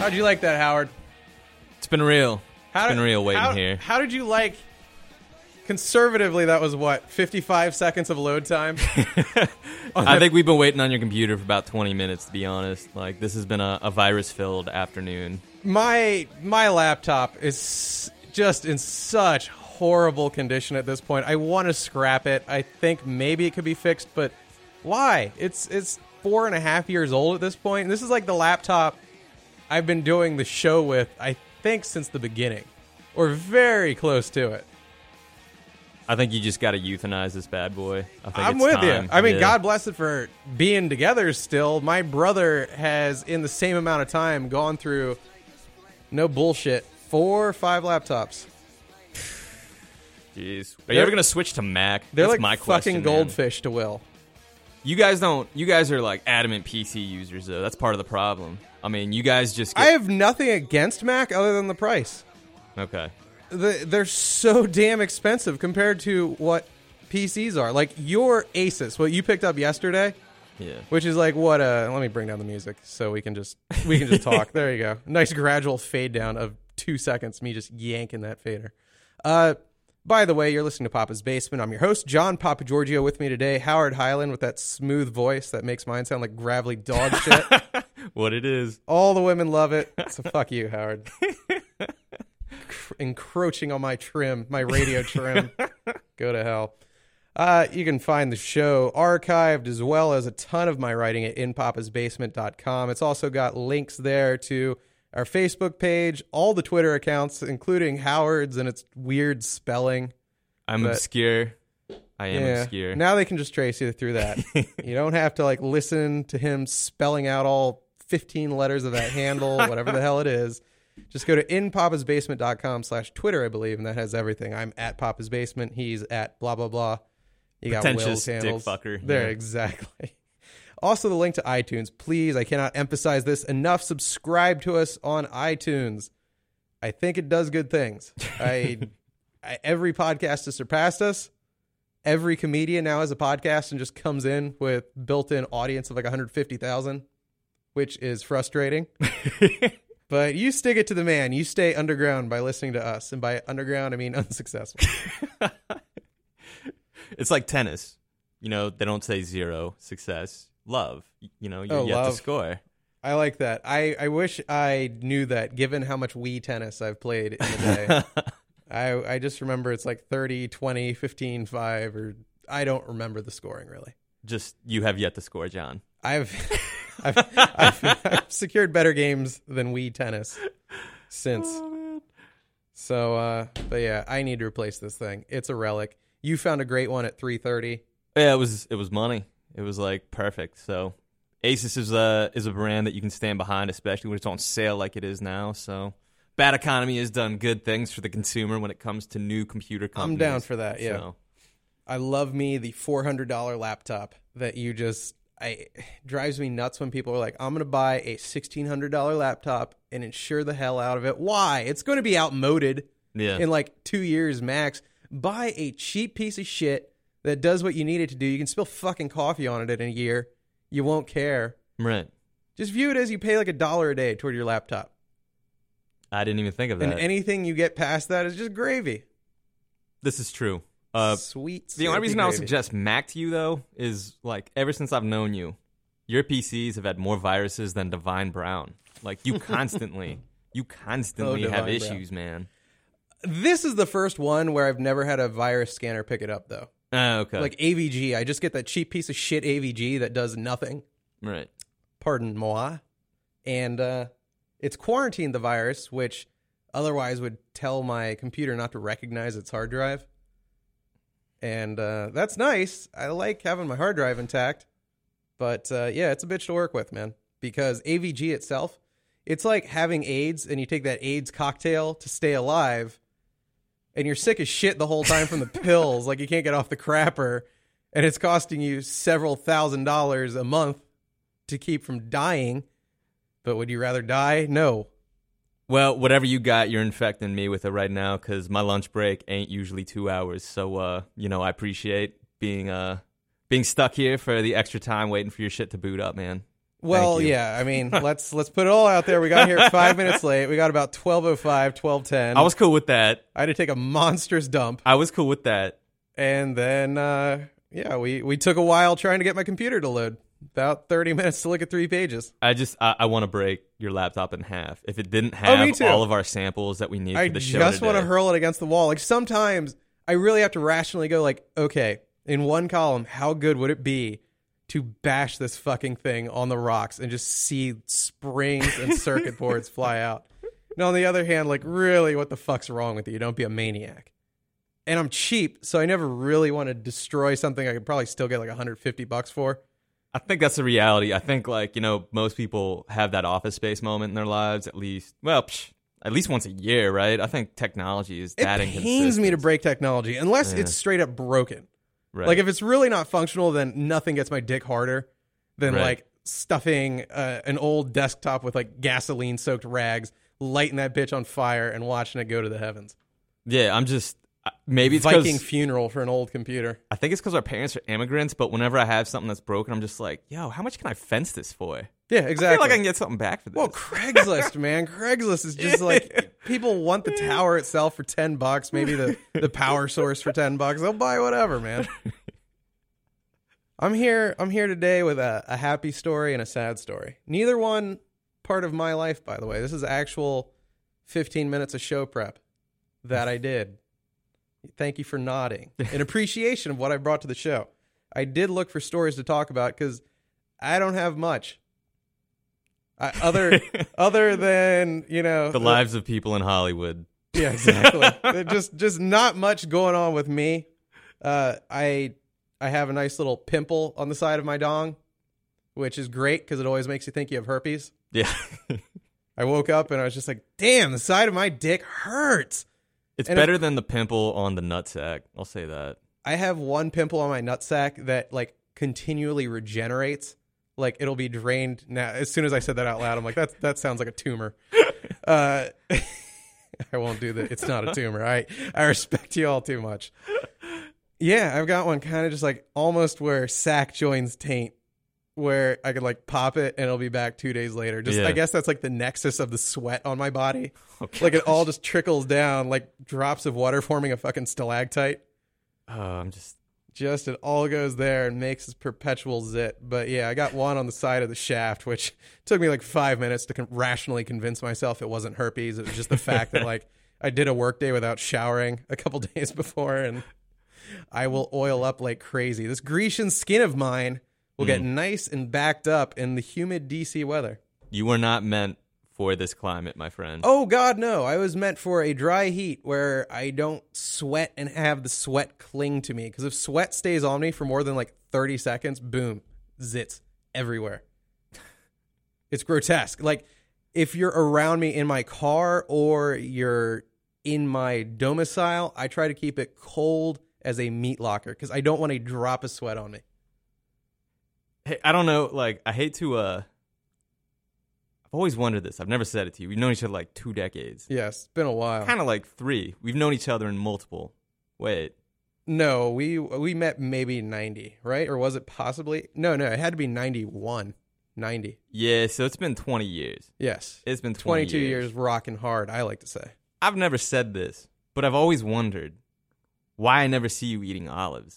How'd you like that, Howard? It's been real. It's been real waiting here. How did you like... Conservatively, that was what, 55 seconds of load time? I think we've been waiting on your computer for about 20 minutes, to be honest. Like, this has been a virus-filled afternoon. My laptop is just in such horrible condition at this point. I want to scrap it. I think maybe it could be fixed, but why? It's 4.5 years old at this point, and this is like the laptop I've been doing the show with, I think, since the beginning, or very close to it. I think you just got to euthanize this bad boy. I'm with you. I mean, God bless it for being together still. My brother has, in the same amount of time, gone through, no bullshit, 4 or 5 laptops. Jeez. Are you ever going to switch to Mac? They're That's like my fucking question, goldfish to Will. You guys are like adamant PC users, though. That's part of the problem. I mean, you guys just I have nothing against Mac other than the price. Okay. They're so damn expensive compared to what PCs are. Like your Asus, what you picked up yesterday, yeah, which is like what? Let me bring down the music so we can just talk. There you go. Nice gradual fade down of 2 seconds. Me just yanking that fader. By the way, you're listening to Papa's Basement. I'm your host, John Papa Giorgio. With me today, Howard Highland with that smooth voice that makes mine sound like gravelly dog shit. What it is. All the women love it. So fuck you, Howard. Encroaching on my trim, my radio trim. Go to hell. You can find the show archived as well as a ton of my writing at inpapasbasement.com. It's also got links there to our Facebook page, all the Twitter accounts, including Howard's and its weird spelling. I'm obscure. I am obscure. Now they can just trace you through that. You don't have to like listen to him spelling out all 15 letters of that handle, whatever the hell it is. Just go to inpapasbasement.com/Twitter, I believe, and that has everything. I'm at Papa's Basement. He's at blah, blah, blah. You got Will's handles. Dick fucker. There, yeah. Exactly. Also, the link to iTunes. Please, I cannot emphasize this enough. Subscribe to us on iTunes. I think it does good things. Every podcast has surpassed us. Every comedian now has a podcast and just comes in with built-in audience of like 150,000, which is frustrating. But you stick it to the man. You stay underground by listening to us. And by underground, I mean unsuccessful. It's like tennis. You know, they don't say zero success. Love. You know, you're yet to score. I like that. I wish I knew that, given how much Wii tennis I've played in the day. I just remember it's like 30, 20, 15, 5, or I don't remember the scoring, really. Just, you have yet to score, John. I've secured better games than Wii tennis since. So, but yeah, I need to replace this thing. It's a relic. You found a great one at $330. Yeah, it was money. It was like perfect. So, Asus is a brand that you can stand behind, especially when it's on sale like it is now. So, bad economy has done good things for the consumer when it comes to new computer companies. I'm down for that. Yeah, so. I love me the $400 laptop that you just. It drives me nuts when people are like, I'm going to buy a $1,600 laptop and insure the hell out of it. Why? It's going to be outmoded in like 2 years max. Buy a cheap piece of shit that does what you need it to do. You can spill fucking coffee on it in a year. You won't care. Right. Just view it as you pay like $1 a day toward your laptop. I didn't even think of that. And anything you get past that is just gravy. This is true. Sweet. The only reason I'll suggest Mac to you, though, is like ever since I've known you, your PCs have had more viruses than Divine Brown. Like you constantly have issues, man. This is the first one where I've never had a virus scanner pick it up, though. Okay. Like AVG, I just get that cheap piece of shit AVG that does nothing. Right. Pardon moi. And it's quarantined the virus, which otherwise would tell my computer not to recognize its hard drive. And that's nice. I like having my hard drive intact. But yeah, it's a bitch to work with, man. Because AVG itself, it's like having AIDS and you take that AIDS cocktail to stay alive. And you're sick as shit the whole time from the pills. Like you can't get off the crapper. And it's costing you several $1,000s a month to keep from dying. But would you rather die? No. Well, whatever you got, you're infecting me with it right now because my lunch break ain't usually 2 hours. So, I appreciate being stuck here for the extra time waiting for your shit to boot up, man. Well, you. yeah. I mean, let's put it all out there. We got here 5 minutes late. We got about 12:05, 12:10. I was cool with that. I had to take a monstrous dump, I was cool with that. and then we took a while trying to get my computer to load. About 30 minutes to look at 3 pages. I want to break your laptop in half. If it didn't Oh, me have too. all of our samples that we need I for the show just want to today. hurl it against the wall. Like sometimes I really have to rationally go like, okay, in one column, how good would it be to bash this fucking thing on the rocks and just see springs and circuit boards fly out? And on the other hand, like really, what the fuck's wrong with you? Don't be a maniac. And I'm cheap, so I never really want to destroy something I could probably still get like $150 for. I think that's the reality. I think, like, most people have that Office Space moment in their lives at least once a year, right? I think technology is that It inconsistent. pains me to break technology unless it's straight up broken. Right. Like if it's really not functional, then nothing gets my dick harder than Right. like stuffing an old desktop with like gasoline soaked rags, lighting that bitch on fire and watching it go to the heavens. Yeah, I'm just maybe it's Viking because funeral for an old computer. I think it's because our parents are immigrants. But whenever I have something that's broken, I'm just like, yo, how much can I fence this for? Yeah, I exactly. feel like I can get something back for this. Well, Craigslist, man. Craigslist is just like people want the tower itself for $10, maybe the power source for $10. They'll buy whatever, man. I'm here today with a happy story and a sad story. Neither one part of my life, by the way. This is actual 15 minutes of show prep that I did. Thank you for nodding. In appreciation of what I brought to the show. I did look for stories to talk about because I don't have much. Other than, the lives of people in Hollywood. Yeah, exactly. just not much going on with me. I have a nice little pimple on the side of my dong, which is great because it always makes you think you have herpes. Yeah. I woke up and I was just like, damn, the side of my dick hurts. It's And better than the pimple on the nutsack. I'll say that. I have one pimple on my nutsack that like continually regenerates. Like it'll be drained now. As soon as I said that out loud, I'm like, that sounds like a tumor. I won't do that. It's not a tumor. I respect you all too much. Yeah, I've got one kind of just like almost where sack joins taint, where I could like pop it and it'll be back 2 days later. Just Yeah. I guess that's like the nexus of the sweat on my body. Okay. Like it all just trickles down like drops of water forming a fucking stalactite. I'm just. Just it all goes there and makes this perpetual zit. But yeah, I got one on the side of the shaft, which took me like 5 minutes to rationally convince myself it wasn't herpes. It was just the fact that like I did a work day without showering a couple days before, and I will oil up like crazy. This Grecian skin of mine will get nice and backed up in the humid DC weather. You were not meant for this climate, my friend. Oh, God, no. I was meant for a dry heat where I don't sweat and have the sweat cling to me. Because if sweat stays on me for more than like 30 seconds, boom, zits everywhere. It's grotesque. Like, if you're around me in my car or you're in my domicile, I try to keep it cold as a meat locker because I don't want a drop of sweat on me. Hey, I don't know. Like, I hate to. I've always wondered this. I've never said it to you. We've known each other like 2 decades. Yes, it's been a while. Kind of like 3. We've known each other in multiple. Wait. No, we met maybe 90, right? Or was it possibly? No, it had to be 91. 90. Yeah, so it's been 20 years. Yes. It's been 20 22 years rocking hard, I like to say. I've never said this, but I've always wondered why I never see you eating olives.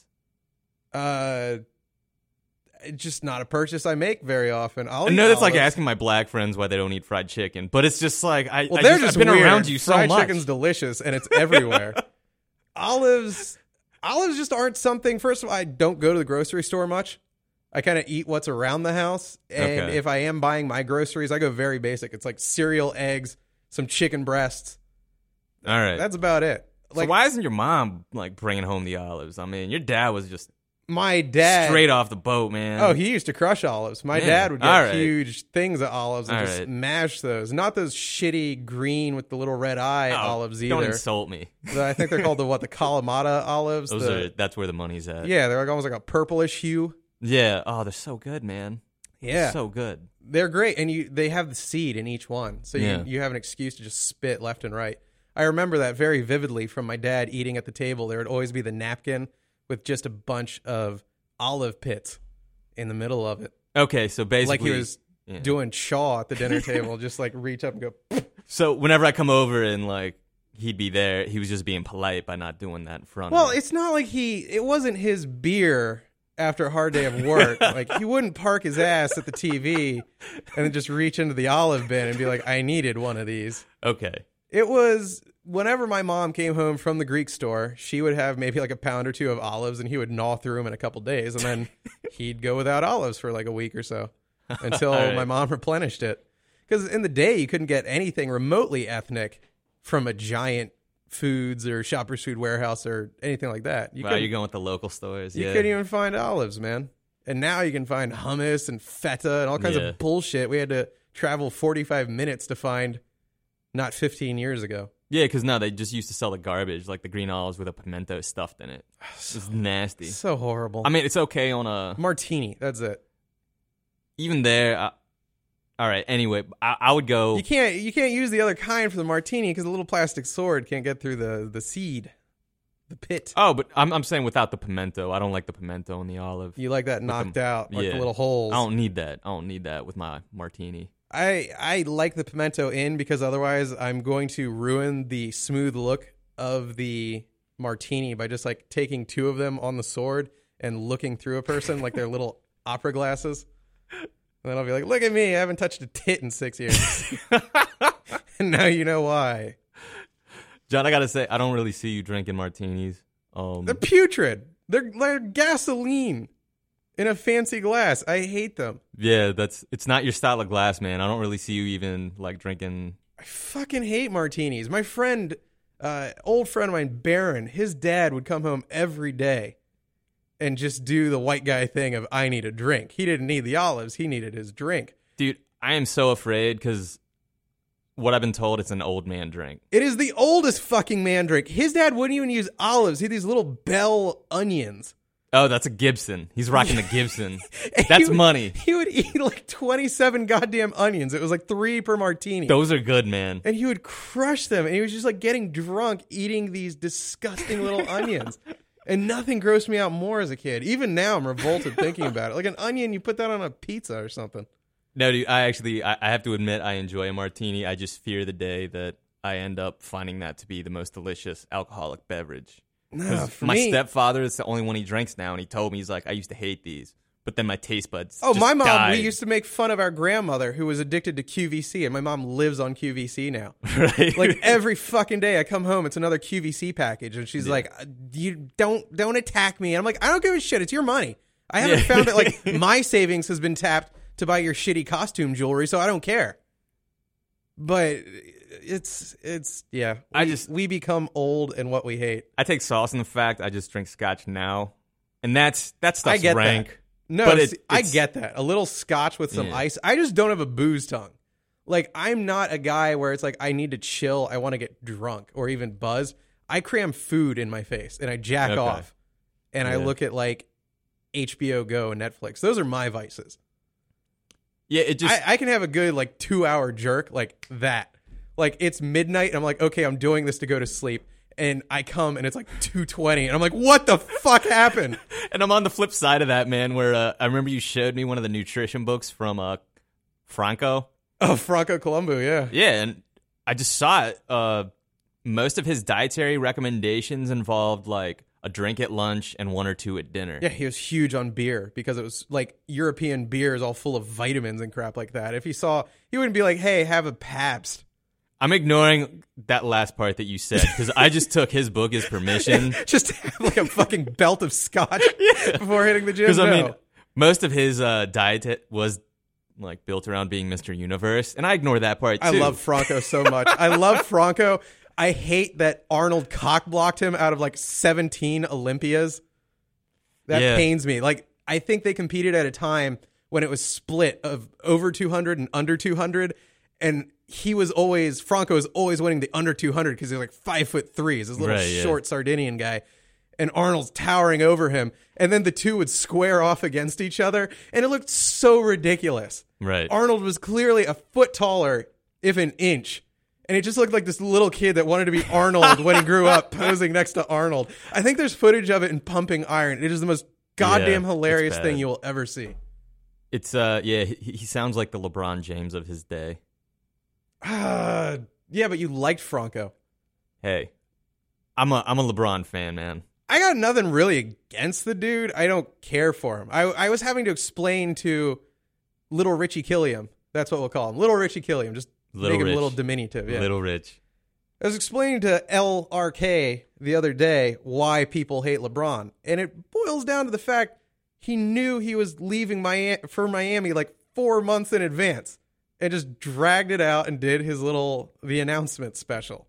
It's just not a purchase I make very often. I know that's like asking my black friends why they don't eat fried chicken, but it's just like they're just I've been weird. around you so Fried much. chicken's delicious and it's everywhere. Olives just aren't something. First of all, I don't go to the grocery store much. I kind of eat what's around the house, and Okay. if I am buying my groceries, I go very basic. It's like cereal, eggs, some chicken breasts. All right. That's about it. So Like why isn't your mom like bringing home the olives? I mean, your dad was just my dad, straight off the boat, man. Oh, he used to crush olives. My Man, dad would get all right. huge things of olives and All just right. mash those. Not those shitty green with the little red eye Oh, olives Don't either. insult me. I think they're called the Kalamata olives. That's where the money's at. Yeah, they're like almost like a purplish hue. Yeah. Oh, they're so good, man. Yeah, They're so good. they're great, and they have the seed in each one, so Yeah. you have an excuse to just spit left and right. I remember that very vividly from my dad eating at the table. There would always be the napkin with just a bunch of olive pits in the middle of it, Okay, so basically, like he was Yeah. doing Shaw at the dinner table, just like reach up and go. So whenever I come over and like he'd be there, he was just being polite by not doing that in front Well, of me. it's not like it wasn't his beer after a hard day of work. Like, he wouldn't park his ass at the TV and then just reach into the olive bin and be like, I needed one of these. Okay. It was whenever my mom came home from the Greek store, she would have maybe like a pound or two of olives, and he would gnaw through them in a couple days, and then he'd go without olives for like a week or so until All right. my mom replenished it. Because in the day, you couldn't get anything remotely ethnic from a Giant Foods or Shoppers Food Warehouse or anything like that. Wow, you're going with the local stores. You Yeah. couldn't even find olives, man. And now you can find hummus and feta and all kinds Yeah. of bullshit we had to travel 45 minutes to find not 15 years ago. Yeah, because now they just used to sell the garbage, like the green olives with a pimento stuffed in it. It's nasty. So horrible. I mean, it's okay on a... Martini, that's it. Even there... all right, anyway, I would go... You can't use the other kind for the martini because the little plastic sword can't get through the seed, the pit. Oh, but I'm saying without the pimento. I don't like the pimento in the olive. You like that knocked out, like the yeah. little holes. I don't need that. I don't need that with my martini. I like the pimento in because otherwise I'm going to ruin the smooth look of the martini by just like taking two of them on the sword and looking through a person like they're little opera glasses. And then I'll be like, look at me, I haven't touched a tit in 6 years. And now you know why. John, I gotta say, I don't really see you drinking martinis. They're putrid. They're gasoline in a fancy glass. I hate them. Yeah, it's not your style of glass, man. I don't really see you even like drinking. I fucking hate martinis. My friend, old friend of mine, Baron, his dad would come home every day and just do the white guy thing of, I need a drink. He didn't need the olives. He needed his drink. Dude, I am so afraid because what I've been told, it's an old man drink. It is the oldest fucking man drink. His dad wouldn't even use olives. He had these little bell onions. Oh, that's a Gibson. He's rocking the Gibson. And That's he would- money. He would eat like 27 goddamn onions. It was like 3 per martini. Those are good, man. And he would crush them. And he was just like getting drunk eating these disgusting little onions. And nothing grossed me out more as a kid. Even now, I'm revolted thinking about it. Like an onion, you put that on a pizza or something. No, dude, I have to admit I enjoy a martini. I just fear the day that I end up finding that to be the most delicious alcoholic beverage. No, for My me, stepfather is the only one he drinks now, and he told me, he's like, I used to hate these. But then my taste buds oh, just my mom, died. we used to make fun of our grandmother who was addicted to QVC, and my mom lives on QVC now. Right? Like every fucking day I come home, it's another QVC package, and she's like, "You don't attack me." And I'm like, "I don't give a shit. It's your money. I haven't found it. Like my savings has been tapped to buy your shitty costume jewelry, so I don't care." But it's yeah. We become old in what we hate. I take solace in the fact I just drink scotch now, and that stuff's I get rank. that. No, but I get that. A little scotch with some Yeah. ice. I just don't have a booze tongue. Like, I'm not a guy where it's like, I need to chill. I want to get drunk or even buzz. I cram food in my face and I jack Okay. off. And I Yeah. look at like HBO Go and Netflix. Those are my vices. Yeah, it just I can have a good like 2-hour jerk like that. Like it's midnight and I'm like, okay, I'm doing this to go to sleep. And I come and it's like 2:20 and I'm like, what the fuck happened? and I'm on the flip side of that, man, where I remember you showed me one of the nutrition books from Franco. Oh, Franco Columbu, yeah. Yeah, and I just saw it. Most of his dietary recommendations involved like a drink at lunch and 1 or 2 at dinner. Yeah, he was huge on beer because it was like European beer is all full of vitamins and crap like that. If he saw, he wouldn't be like, hey, have a Pabst. I'm ignoring that last part that you said because I just took his book as permission. Just have like a fucking belt of scotch before hitting the gym. Because No. I mean, most of his diet was like built around being Mr. Universe, and I ignore that part too. I love Franco so much. I love Franco. I hate that Arnold cock-blocked him out of like 17 Olympias. That Yeah. pains me. Like, I think they competed at a time when it was split of over 200 and under 200, and Franco was always winning the under 200 because he was like 5'3", this little Right, yeah. short Sardinian guy. And Arnold's towering over him. And then the two would square off against each other. And it looked so ridiculous. Right. Arnold was clearly a foot taller, if an inch. And it just looked like this little kid that wanted to be Arnold when he grew up, posing next to Arnold. I think there's footage of it in Pumping Iron. It is the most goddamn Yeah, hilarious it's thing bad. you will ever see. It's he sounds like the LeBron James of his day. Yeah, but you liked Franco. Hey, I'm a LeBron fan, man. I got nothing really against the dude. I don't care for him. I was having to explain to Little Richie Killiam. That's what we'll call him. Little Richie Killiam. Just make him a little diminutive. Yeah. Little Rich. I was explaining to LRK the other day why people hate LeBron. And it boils down to the fact he knew he was leaving for Miami like 4 months in advance and just dragged it out and did the announcement special.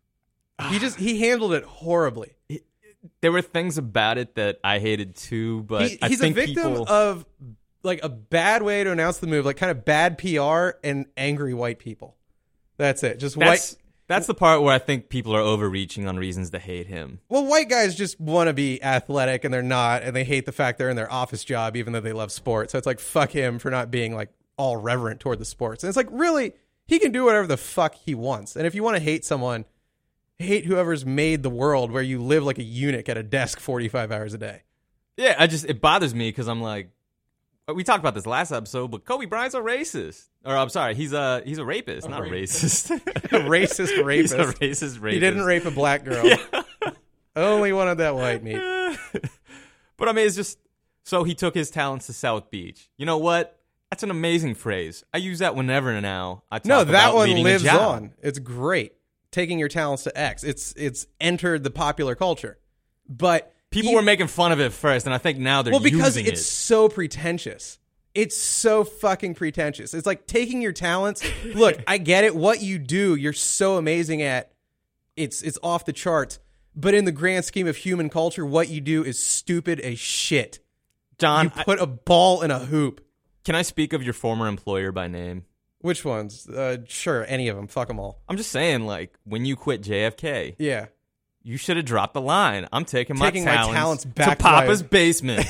He handled it horribly. There were things about it that I hated too, but he's a victim of like a bad way to announce the move, like kind of bad PR and angry white people. That's it. That's the part where I think people are overreaching on reasons to hate him. Well, white guys just want to be athletic and they're not, and they hate the fact they're in their office job even though they love sports. So it's like, fuck him for not being like all reverent toward the sports. And it's like, really, he can do whatever the fuck he wants. And if you want to hate someone, hate whoever's made the world where you live like a eunuch at a desk 45 hours a day. Yeah, it bothers me because I'm like, we talked about this last episode, but Kobe Bryant's a racist. Or I'm sorry, he's a rapist, not a racist. A racist rapist. He's a racist rapist. He didn't rape a black girl. Yeah. Only wanted that white meat. But I mean, it's just, so he took his talents to South Beach. You know what? That's an amazing phrase. I use that whenever now I talk about that one leaving a lives job. on. It's great. Taking your talents to X. It's entered the popular culture. But people were making fun of it first, and I think now they're using it. Well, because it's so pretentious. It's so fucking pretentious. It's like taking your talents. Look, I get it. What you do, you're so amazing at. It's off the charts. But in the grand scheme of human culture, what you do is stupid as shit. John, you put a ball in a hoop. Can I speak of your former employer by name? Which ones? Sure, any of them. Fuck them all. I'm just saying, like, when you quit JFK, yeah, you should have dropped the line. I'm taking my talents back to Papa's basement.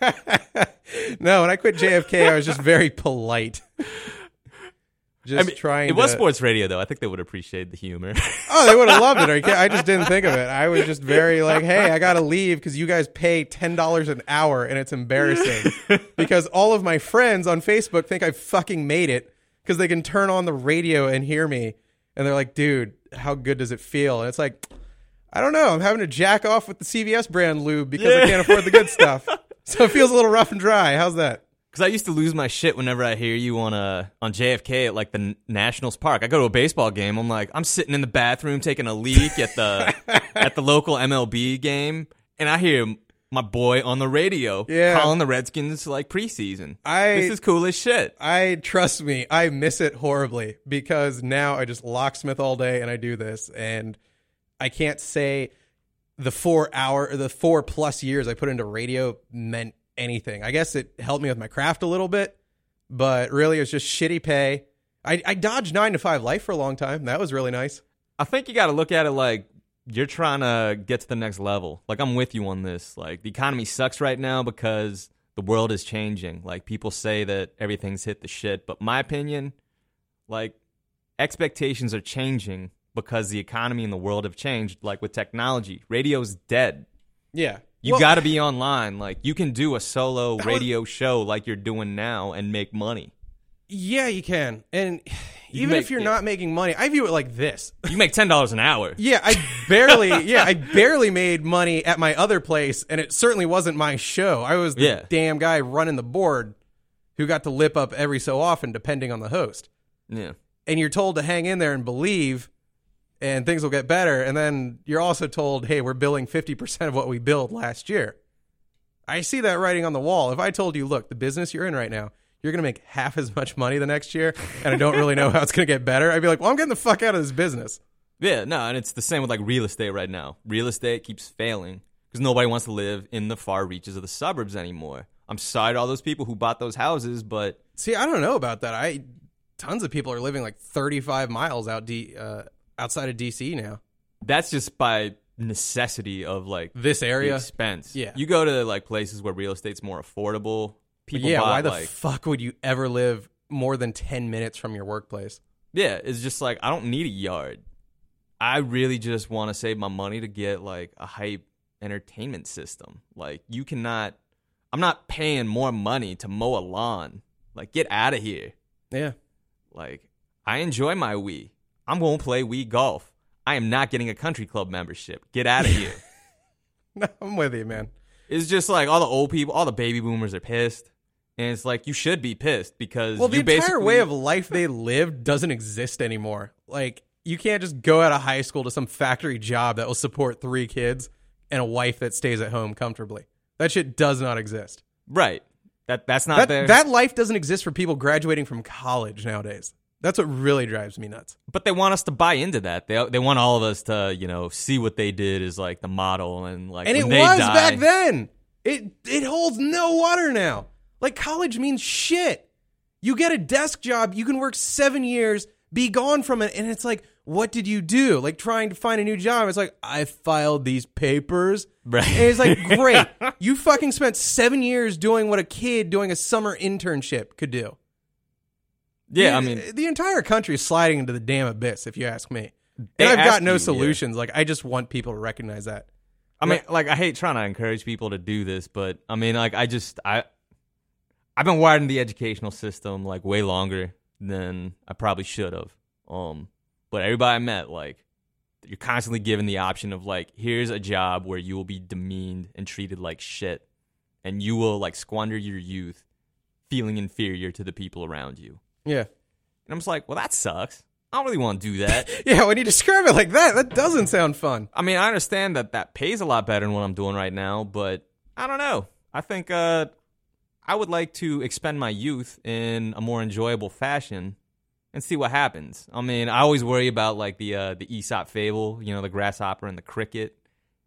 No, when I quit JFK, I was just very polite. It was sports radio, though. I think they would appreciate the humor. Oh, they would have loved it. I just didn't think of it. I was just very like, hey, I got to leave because you guys pay $10 an hour, and it's embarrassing. Because all of my friends on Facebook think I fucking made it because they can turn on the radio and hear me. And they're like, dude, how good does it feel? And it's like, I don't know. I'm having to jack off with the CVS brand lube because I can't afford the good stuff. So it feels a little rough and dry. How's that? Because I used to lose my shit whenever I hear you on JFK at like the Nationals Park. I go to a baseball game. I'm sitting in the bathroom taking a leak at the local MLB game, and I hear my boy on the radio calling the Redskins like preseason. This is cool as shit. Trust me, I miss it horribly because now I just locksmith all day and I do this, and I can't say the 4+ years I put into radio meant anything. I guess it helped me with my craft a little bit, but really it was just shitty pay. I dodged 9 to 5 life for a long time. That was really nice. I think you got to look at it like you're trying to get to the next level. Like, I'm with you on this. Like, the economy sucks right now because the world is changing. Like, people say that everything's hit the shit, but my opinion, like, expectations are changing because the economy and the world have changed. Like, with technology, radio's dead. Yeah. You got to be online. Like, you can do a solo radio show like you're doing now and make money. Yeah, you can. And even if you're not making money, I view it like this. You make $10 an hour. Yeah, I barely made money at my other place, and it certainly wasn't my show. I was the damn guy running the board who got to lip up every so often, depending on the host. Yeah. And you're told to hang in there and believe, and things will get better. And then you're also told, hey, we're billing 50% of what we billed last year. I see that writing on the wall. If I told you, look, the business you're in right now, you're going to make half as much money the next year, and I don't really know how it's going to get better, I'd be like, well, I'm getting the fuck out of this business. Yeah, no, and it's the same with like real estate right now. Real estate keeps failing because nobody wants to live in the far reaches of the suburbs anymore. I'm sorry to all those people who bought those houses, but... See, I don't know about that. Tons of people are living like 35 miles outside of D.C. now. That's just by necessity of like... this area? Expense. Yeah. You go to like places where real estate's more affordable... Why the fuck would you ever live more than 10 minutes from your workplace? Yeah, it's just like, I don't need a yard. I really just want to save my money to get like a hype entertainment system. Like, I'm not paying more money to mow a lawn Like, get out of here. Yeah. Like, I enjoy my Wii. I'm going to play Wii Golf. I am not getting a country club membership. Get out of here. No, I'm with you, man. It's just like all the old people, all the baby boomers are pissed. And it's like, you should be pissed because Well, the you entire basically... way of life they lived doesn't exist anymore. Like, you can't just go out of high school to some factory job that will support 3 kids and a wife that stays at home comfortably. That shit does not exist. Right. That's not there. That life doesn't exist for people graduating from college nowadays. That's what really drives me nuts. But they want us to buy into that. They want all of us to, you know, see what they did as like the model and like And when it they was die, back then. It holds no water now. Like, college means shit. You get a desk job, you can work 7 years, be gone from it, and it's like, what did you do? Like, trying to find a new job. It's like, I filed these papers. Right. And it's like, great. You fucking spent 7 years doing what a kid doing a summer internship could do. Yeah, I mean, the entire country is sliding into the damn abyss, if you ask me. And They I've got ask no you, solutions. Like, I just want people to recognize that. I mean, like, I hate trying to encourage people to do this, but I mean, like, I've been wired in the educational system like way longer than I probably should have. But everybody I met, like, you're constantly given the option of like, here's a job where you will be demeaned and treated like shit, and you will like squander your youth feeling inferior to the people around you. Yeah. And I'm just like, well, that sucks. I don't really want to do that. Yeah, when you describe it like that, that doesn't sound fun. I mean, I understand that pays a lot better than what I'm doing right now, but I don't know. I think I would like to expend my youth in a more enjoyable fashion and see what happens. I mean, I always worry about like the Aesop fable, you know, the grasshopper and the cricket.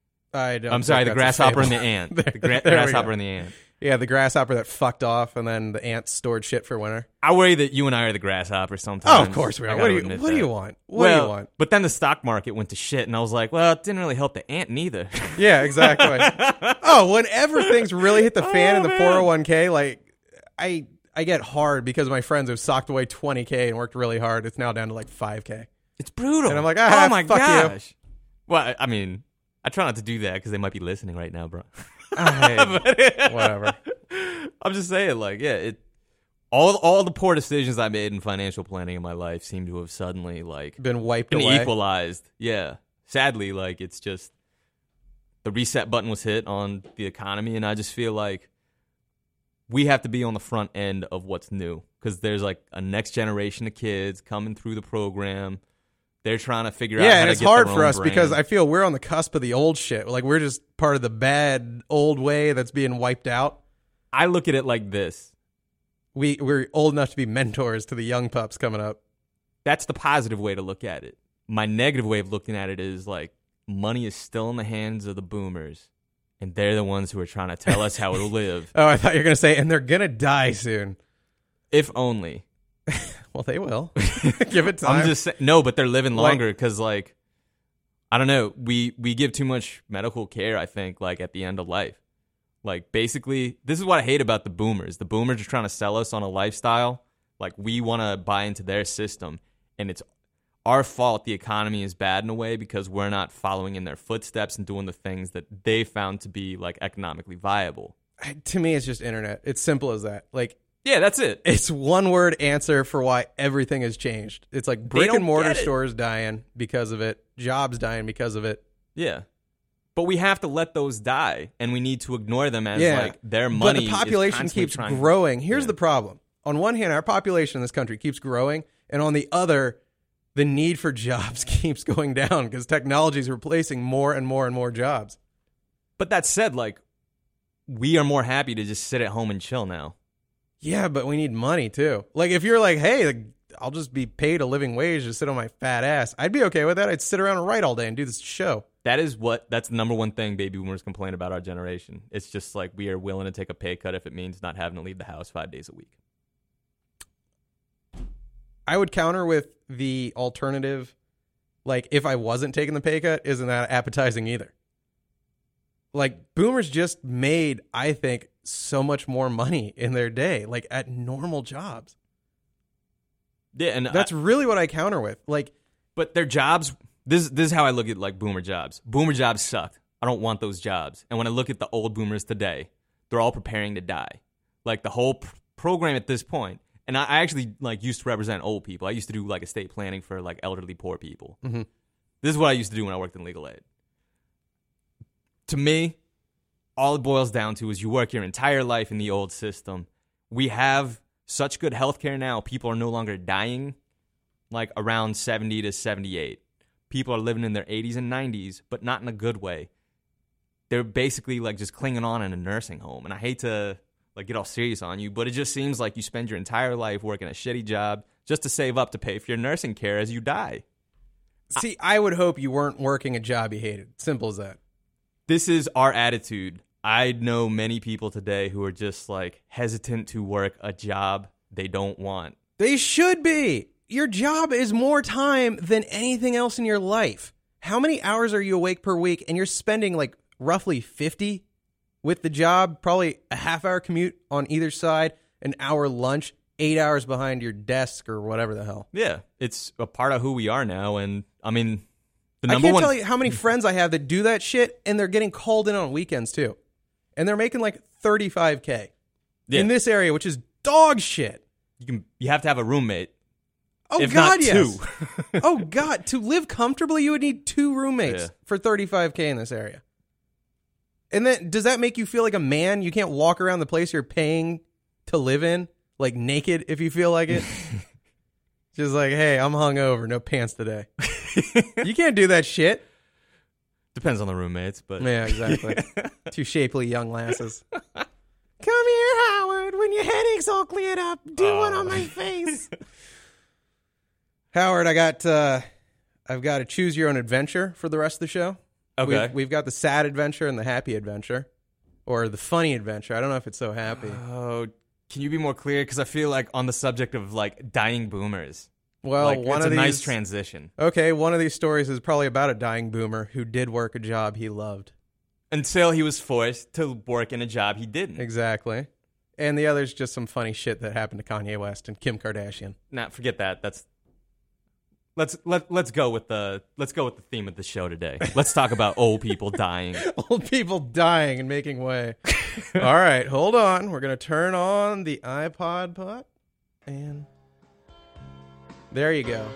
I'm sorry, the grasshopper and the ant. The grasshopper and the ant. Yeah, the grasshopper that fucked off, and then the ants stored shit for winter. I worry that you and I are the grasshopper sometimes. Oh, of course we are. I What do gotta you admit What do that. you want? What do you want? But then the stock market went to shit, and I was like, well, it didn't really help the ant neither. Yeah, exactly. Oh, whenever things really hit the fan in the 401k, like I get hard because my friends have socked away 20k and worked really hard. It's now down to like 5k. It's brutal. And I'm like, oh my fuck gosh. Well, I mean, I try not to do that because they might be listening right now, bro. Whatever. I'm just saying, like, yeah, all the poor decisions I made in financial planning in my life seem to have suddenly like Been wiped been away. equalized. Yeah, sadly, like it's just the reset button was hit on the economy, and I just feel like we have to be on the front end of what's new because there's like a next generation of kids coming through the program. They're trying to figure out how Yeah, and to it's get hard their for own us because brand. I feel we're on the cusp of the old shit. Like, we're just part of the bad old way that's being wiped out. I look at it like this. We're old enough to be mentors to the young pups coming up. That's the positive way to look at it. My negative way of looking at it is like money is still in the hands of the boomers, and they're the ones who are trying to tell us how to live. Oh, I thought you were going to say, and they're going to die soon. If only. Well, they will. Give it time. I'm just saying, no, but they're living longer because, like, I don't know. We give too much medical care, I think, like, at the end of life. Like, basically, this is what I hate about the boomers. The boomers are trying to sell us on a lifestyle. Like, we want to buy into their system, and it's our fault the economy is bad in a way because we're not following in their footsteps and doing the things that they found to be, like, economically viable. To me, it's just internet. It's simple as that. Like, Yeah, that's it. it's one word answer for why everything has changed. It's like brick don't and mortar get it. stores dying because of it, jobs dying because of it. Yeah. But we have to let those die, and we need to ignore them as, Yeah. like, their But money the is population constantly keeps trying to- growing. Here's Yeah. the problem. On one hand, our population in this country keeps growing, and on the other, the need for jobs keeps going down because technology is replacing more and more and more jobs. But that said, like, we are more happy to just sit at home and chill now. Yeah, but we need money too. Like, if you're like, hey, like, I'll just be paid a living wage to sit on my fat ass, I'd be okay with that. I'd sit around and write all day and do this show. That's the number one thing baby boomers complain about our generation. It's just like we are willing to take a pay cut if it means not having to leave the house 5 days a week. I would counter with the alternative, like, if I wasn't taking the pay cut, isn't that appetizing either? Like, boomers just made, I think, so much more money in their day, like, at normal jobs. Yeah, and That's really what I counter with. Like, but their jobs. This is how I look at like boomer jobs. Boomer jobs sucked. I don't want those jobs. And when I look at the old boomers today, they're all preparing to die. Like the whole program at this point, and I actually like used to represent old people. I used to do like estate planning for like elderly poor people. Mm-hmm. This is what I used to do when I worked in legal aid. To me, all it boils down to is you work your entire life in the old system. We have such good healthcare now. People are no longer dying like around 70 to 78. People are living in their 80s and 90s, but not in a good way. They're basically like just clinging on in a nursing home. And I hate to like get all serious on you, but it just seems like you spend your entire life working a shitty job just to save up to pay for your nursing care as you die. See, I would hope you weren't working a job you hated. Simple as that. This is our attitude. I know many people today who are just like hesitant to work a job they don't want. They should be. Your job is more time than anything else in your life. How many hours are you awake per week? And you're spending like roughly 50 with the job, probably a half-hour commute on either side, an hour lunch, 8 hours behind your desk or whatever the hell. Yeah, it's a part of who we are now. And I mean, I can't tell you how many friends I have that do that shit, and they're getting called in on weekends too. And they're making like $35K in this area, which is dog shit. You have to have a roommate. Oh, if God, not yes. two. Oh, God. To live comfortably, you would need 2 roommates for $35K in this area. And then, does that make you feel like a man? You can't walk around the place you're paying to live in, like naked if you feel like it? Just like, hey, I'm hungover, no pants today. You can't do that shit. Depends on the roommates, but yeah, exactly. 2 shapely young lasses. Come here, Howard. When your headache's all cleared up, do one on my face. Howard, I've got to choose your own adventure for the rest of the show. Okay. We've got the sad adventure and the happy adventure, or the funny adventure. I don't know if it's so happy. Oh, can you be more clear? Because I feel like on the subject of like dying boomers. Well, like, one it's of a these, nice transition. Okay, one of these stories is probably about a dying boomer who did work a job he loved. Until he was forced to work in a job he didn't. Exactly. And the other's just some funny shit that happened to Kanye West and Kim Kardashian. Nah, forget that. Let's go with the theme of the show today. Let's talk about old people dying. Old people dying and making way. All right, hold on. We're going to turn on the iPod pot. And there you go.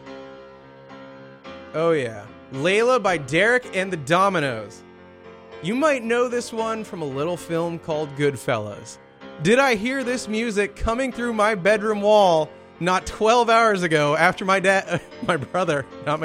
Oh, yeah. Layla by Derek and the Dominoes. You might know this one from a little film called Goodfellas. Did I hear this music coming through my bedroom wall not 12 hours ago after after my brother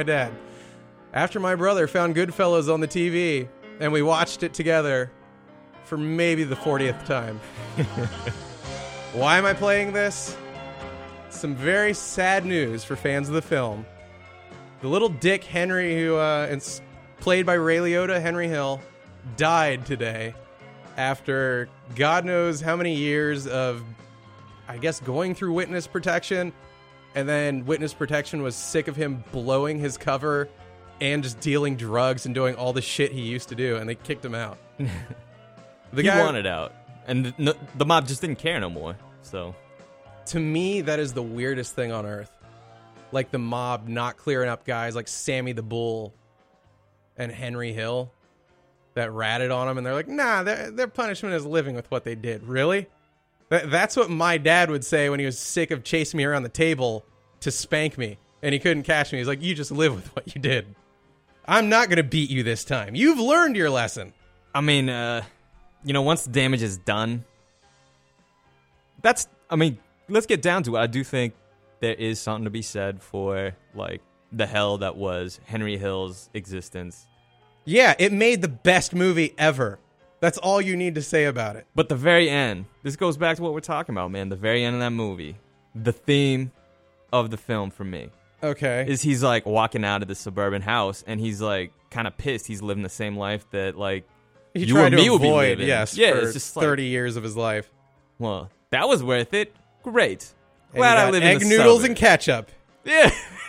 found Goodfellas on the TV and we watched it together for maybe the 40th time. Why am I playing this? Some very sad news for fans of the film. The little dick Henry, who is played by Ray Liotta, Henry Hill, died today after God knows how many years of, I guess, going through witness protection, and then witness protection was sick of him blowing his cover and just dealing drugs and doing all the shit he used to do, and they kicked him out. He wanted out, and the mob just didn't care no more. So, to me, that is the weirdest thing on earth. Like the mob not clearing up guys like Sammy the Bull and Henry Hill that ratted on him, and they're like, nah, their punishment is living with what they did. Really? That's what my dad would say when he was sick of chasing me around the table to spank me, and he couldn't catch me. He's like, you just live with what you did. I'm not going to beat you this time. You've learned your lesson. I mean, once the damage is done, let's get down to it. I do think there is something to be said for, like, the hell that was Henry Hill's existence. Yeah, it made the best movie ever. That's all you need to say about it. But the very end, this goes back to what we're talking about, man. The very end of that movie, the theme of the film for me, is he's like walking out of the suburban house, and he's like kind of pissed. He's living the same life that like he you tried or to me avoid, would be living. Yes, yeah, for it's just like, 30 years of his life. Well, that was worth it. Great. And Glad I live egg in the noodles suburbs. and ketchup. Yeah.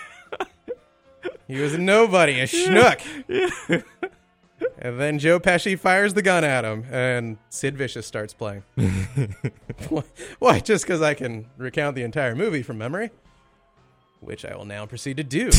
He was a nobody, a schnook. Yeah. And then Joe Pesci fires the gun at him, and Sid Vicious starts playing. Why? Just because I can recount the entire movie from memory, which I will now proceed to do.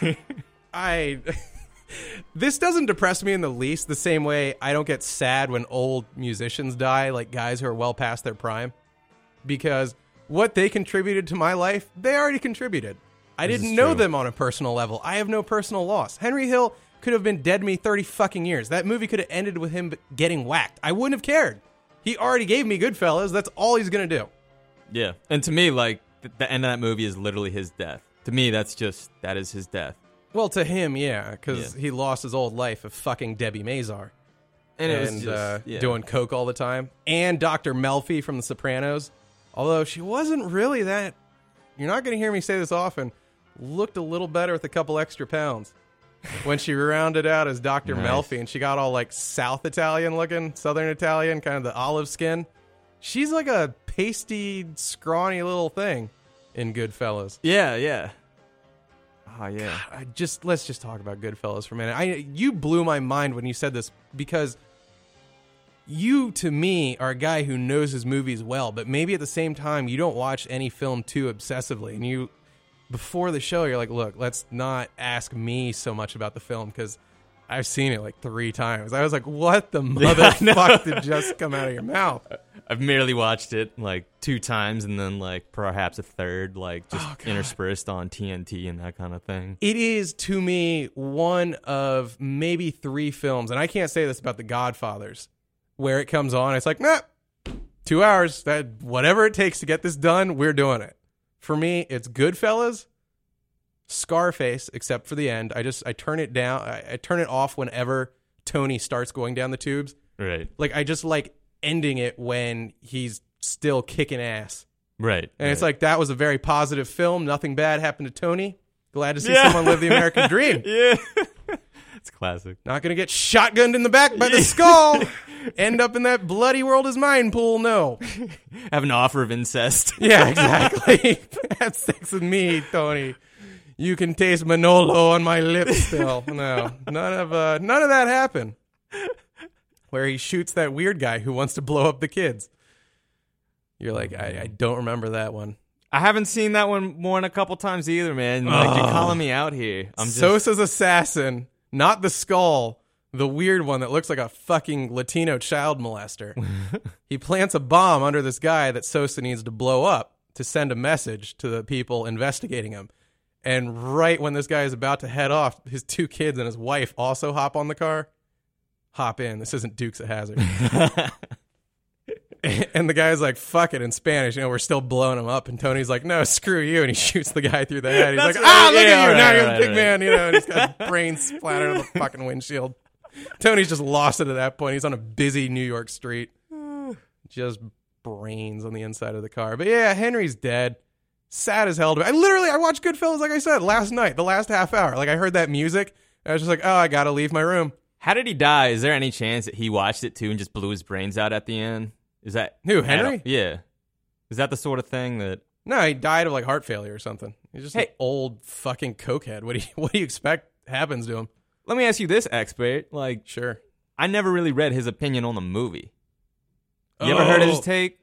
This doesn't depress me in the least, the same way I don't get sad when old musicians die, like guys who are well past their prime. because what they contributed to my life, they already contributed. I didn't know them on a personal level. I have no personal loss. Henry Hill could have been dead to me 30 fucking years. That movie could have ended with him getting whacked. I wouldn't have cared. He already gave me Goodfellas. That's all he's going to do. Yeah. And to me, like, the end of that movie is literally his death. To me, that is his death. Well, to him, yeah, because he lost his old life of fucking Debbie Mazar. And it was just, doing coke all the time. And Dr. Melfi from The Sopranos. Although she wasn't really that, you're not going to hear me say this often, looked a little better with a couple extra pounds. When she rounded out as Dr. Melfi and she got all like South Italian looking, Southern Italian, kind of the olive skin. She's like a pasty, scrawny little thing in Goodfellas. Yeah, yeah. Oh, yeah. Let's just talk about Goodfellas for a minute. You blew my mind when you said this because you, to me, are a guy who knows his movies well, but maybe at the same time you don't watch any film too obsessively. And you, before the show, you're like, look, let's not ask me so much about the film because I've seen it like 3 times. I was like, what the motherfucker did just come out of your mouth? I've merely watched it like 2 times and then like perhaps a third, like just interspersed on TNT and that kind of thing. It is, to me, one of maybe 3 films, and I can't say this about The Godfathers, where it comes on, it's like, nah, 2 hours, that whatever it takes to get this done, we're doing it. For me, it's Goodfellas, Scarface, except for the end. I turn it down. I turn it off whenever Tony starts going down the tubes. Right. Like, I just like ending it when he's still kicking ass. Right. And it's like, that was a very positive film. Nothing bad happened to Tony. Glad to see someone live the American dream. Yeah. It's classic. Not going to get shotgunned in the back by the skull. End up in that bloody world is mine pool. No. Have an offer of incest. Yeah, exactly. Have sex with me, Tony. You can taste Manolo on my lips still. No, none of that happened. Where he shoots that weird guy who wants to blow up the kids. You're like, I don't remember that one. I haven't seen that one more than a couple times either, man. Like, you're calling me out here. Sosa's assassin, not the skull, the weird one that looks like a fucking Latino child molester. He plants a bomb under this guy that Sosa needs to blow up to send a message to the people investigating him. And right when this guy is about to head off, his 2 kids and his wife also hop on the car. Hop in. This isn't Dukes of Hazzard. And the guy's like, fuck it, in Spanish. We're still blowing him up. And Tony's like, no, screw you. And he shoots the guy through the head. He's like, look at you. Now you're a big man. And he's got brains splattered on the fucking windshield. Tony's just lost it at that point. He's on a busy New York street. Just brains on the inside of the car. But yeah, Henry's dead. Sad as hell. I watched Goodfellas, like I said, last night, the last half hour. Like, I heard that music. I was just like, oh, I got to leave my room. How did he die? Is there any chance that he watched it too and just blew his brains out at the end? Is that who, Henry? Yeah. Is that the sort of thing that? No, he died of like heart failure or something. He's just an old fucking cokehead. What do you expect happens to him? Let me ask you this, expert. Like, sure. I never really read his opinion on the movie. You ever heard his take?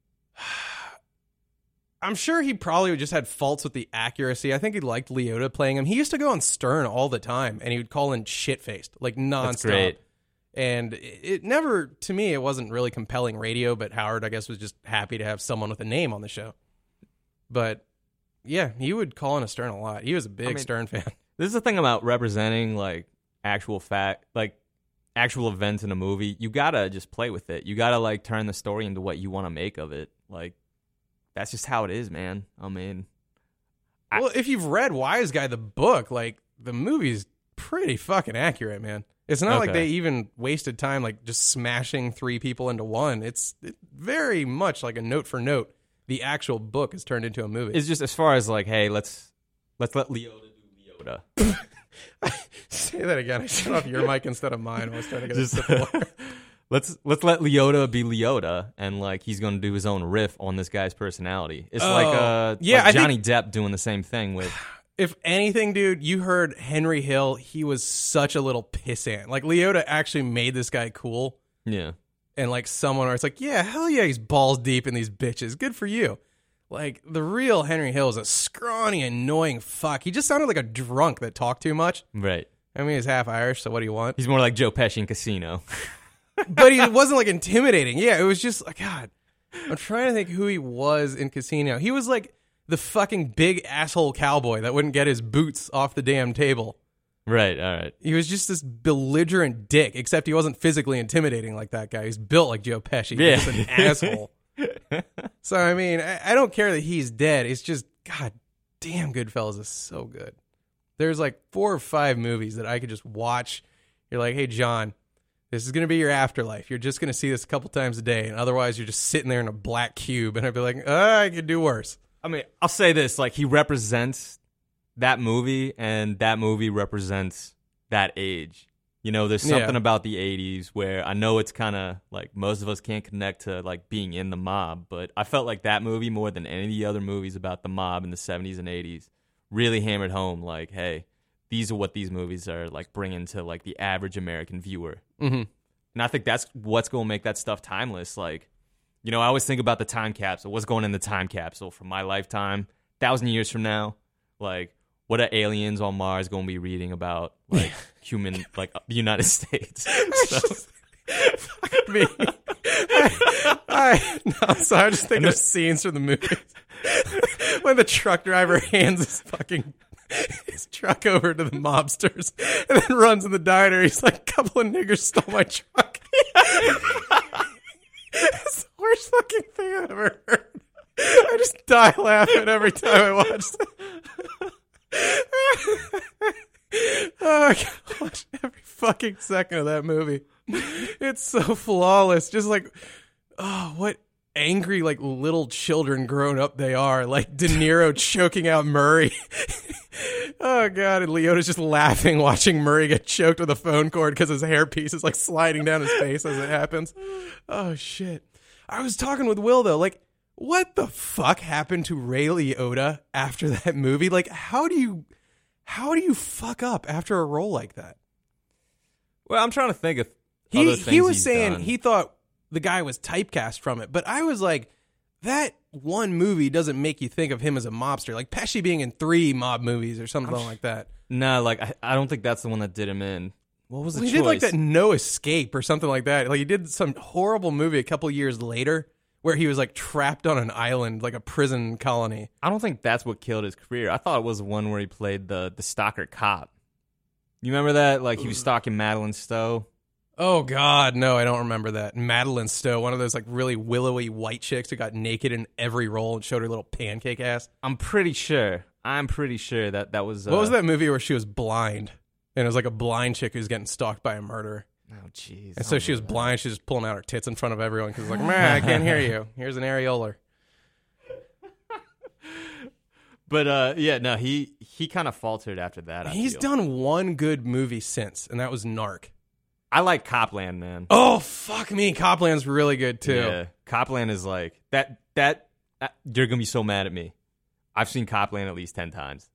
I'm sure he probably just had faults with the accuracy. I think he liked Liotta playing him. He used to go on Stern all the time, and he would call in shit-faced, like nonstop. That's great. And it never, to me, it wasn't really compelling radio, but Howard, I guess, was just happy to have someone with a name on the show. But, yeah, he would call in a Stern a lot. He was a big Stern fan. This is the thing about representing, like, actual events in a movie. You gotta just play with it. You gotta, like, turn the story into what you want to make of it. Like, that's just how it is, man. I mean... Well, if you've read Wise Guy, the book, like, the movie's pretty fucking accurate, man. It's not like they even wasted time, like, just smashing 3 people into one. It's very much like a note for note. The actual book is turned into a movie. It's just as far as, like, hey, let's let Liotta do Liotta. Say that again. I shut off your mic instead of mine. I was trying to get a sip of water. Let's let Liotta be Liotta, and like he's going to do his own riff on this guy's personality. It's like Johnny Depp doing the same thing with. If anything, dude, you heard Henry Hill. He was such a little pissant. Like Liotta actually made this guy cool. Yeah, and like someone where it's like, yeah, hell yeah, he's balls deep in these bitches. Good for you. Like the real Henry Hill is a scrawny, annoying fuck. He just sounded like a drunk that talked too much. Right. I mean, he's half Irish, so what do you want? He's more like Joe Pesci in Casino. But he wasn't like intimidating. Yeah, it was just like, God, I'm trying to think who he was in Casino. He was like the fucking big asshole cowboy that wouldn't get his boots off the damn table. Right, all right. He was just this belligerent dick, except he wasn't physically intimidating like that guy. He's built like Joe Pesci. Yeah. He's just an asshole. So, I mean, I don't care that he's dead. It's just, God damn, Goodfellas is so good. There's like 4 or 5 movies that I could just watch. You're like, hey, John, this is going to be your afterlife. You're just going to see this a couple times a day, and otherwise you're just sitting there in a black cube. And I'd be like, I could do worse. I mean, I'll say this, like, he represents that movie, and that movie represents that age. You know, there's something about the 80s where I know it's kind of like most of us can't connect to like being in the mob, but I felt like that movie more than any of the other movies about the mob in the 70s and 80s really hammered home like, hey, these are what these movies are like bringing to like the average American viewer. Mm-hmm. And I think that's what's going to make that stuff timeless. Like, you know, I always think about the time capsule. What's going in the time capsule from my lifetime, 1,000 years from now? Like, what are aliens on Mars going to be reading about, like, human, like, the United States? So. Fuck me. I'm sorry. I just think of scenes from the movies. When the truck driver hands his truck over to the mobsters and then runs in the diner. He's like, a couple of niggers stole my truck. It's the worst fucking thing I've ever heard. I just die laughing every time I watch it. Oh, I can watch every fucking second of that movie. It's so flawless. Just like, oh, what angry, like, little children grown up they are. Like De Niro choking out Murray. Oh, God. And Leota's just laughing watching Murray get choked with a phone cord because his hairpiece is, like, sliding down his face as it happens. Oh, shit. I was talking with Will, though. Like, what the fuck happened to Ray Liotta after that movie? Like, how do you fuck up after a role like that? Well, I'm trying to think of he was saying he thought the guy was typecast from it, but I was like, that one movie doesn't make you think of him as a mobster. Like Pesci being in 3 mob movies or something like that. No, like I don't think that's the one that did him in. What was the choice? He did like that No Escape or something like that. Like he did some horrible movie a couple years later where he was like trapped on an island, like a prison colony. I don't think that's what killed his career. I thought it was one where he played the stalker cop. You remember that? Like he was stalking Madeline Stowe. Oh, God, no, I don't remember that. Madeline Stowe, one of those like really willowy white chicks who got naked in every role and showed her little pancake ass. I'm pretty sure that was... What was that movie where she was blind? And it was like a blind chick who's getting stalked by a murderer. Oh, jeez. And so she was blind. She was just pulling out her tits in front of everyone because like, man, I can't hear you. Here's an areolar. But, yeah, no, he kind of faltered after that. He's done one good movie since, and that was Narc. I like Copland, man. Oh, fuck me. Copland's really good, too. Yeah, Copland is like, that you're going to be so mad at me. I've seen Copland at least 10 times.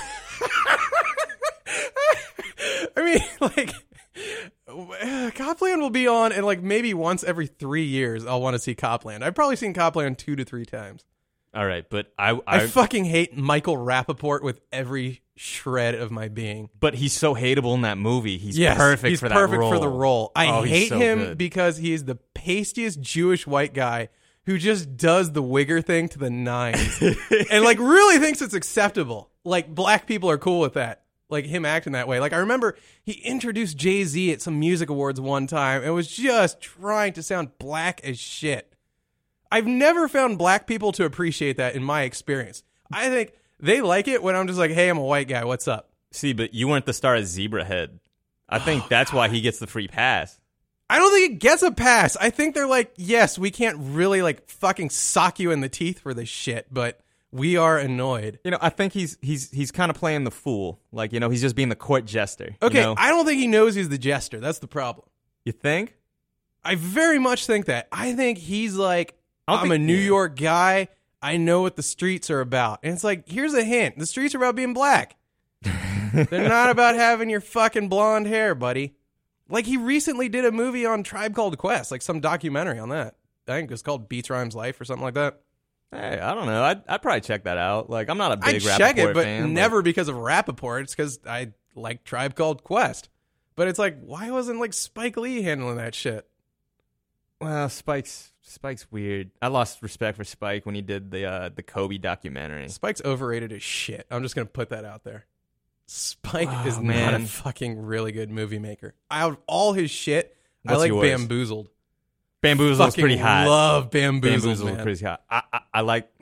I mean, like, Copland will be on, and like maybe once every 3 years I'll want to see Copland. I've probably seen Copland 2 to 3 times. All right, but I fucking hate Michael Rappaport with every shred of my being. But he's so hateable in that movie. He's perfect for that role. He's perfect for the role. I hate him good. because he's the pastiest Jewish white guy who just does the wigger thing to the nines and like really thinks it's acceptable. Like black people are cool with that. Like him acting that way. Like I remember he introduced Jay-Z at some music awards one time and was just trying to sound black as shit. I've never found black people to appreciate that in my experience. I think they like it when I'm just like, hey, I'm a white guy. What's up? See, but you weren't the star of Zebrahead. I think that's why he gets the free pass. I don't think it gets a pass. I think they're like, yes, we can't really like fucking sock you in the teeth for this shit, but we are annoyed. You know, I think he's kind of playing the fool. Like, you know, he's just being the court jester. Okay, you know? I don't think he knows he's the jester. That's the problem. You think? I very much think that. I think he's like, I'm a New York guy. I know what the streets are about. And it's like, here's a hint. The streets are about being black. They're not about having your fucking blonde hair, buddy. Like, he recently did a movie on Tribe Called Quest, like some documentary on that. I think it's called Beats Rhymes Life or something like that. Hey, I don't know. I'd probably check that out. Like, I'm not a big Rappaport check it, but fan, never because of Rappaport. It's because I like Tribe Called Quest. But it's like, why wasn't like Spike Lee handling that shit? Well, Spike's weird. I lost respect for Spike when he did the Kobe documentary. Spike's overrated as shit. I'm just gonna put that out there. Spike is not man. a fucking really good movie maker. Out of all his shit, I What's like yours? Bamboozled. Bamboozle's Fucking pretty hot. love Bamboozled, Bamboozle's man. pretty hot. I like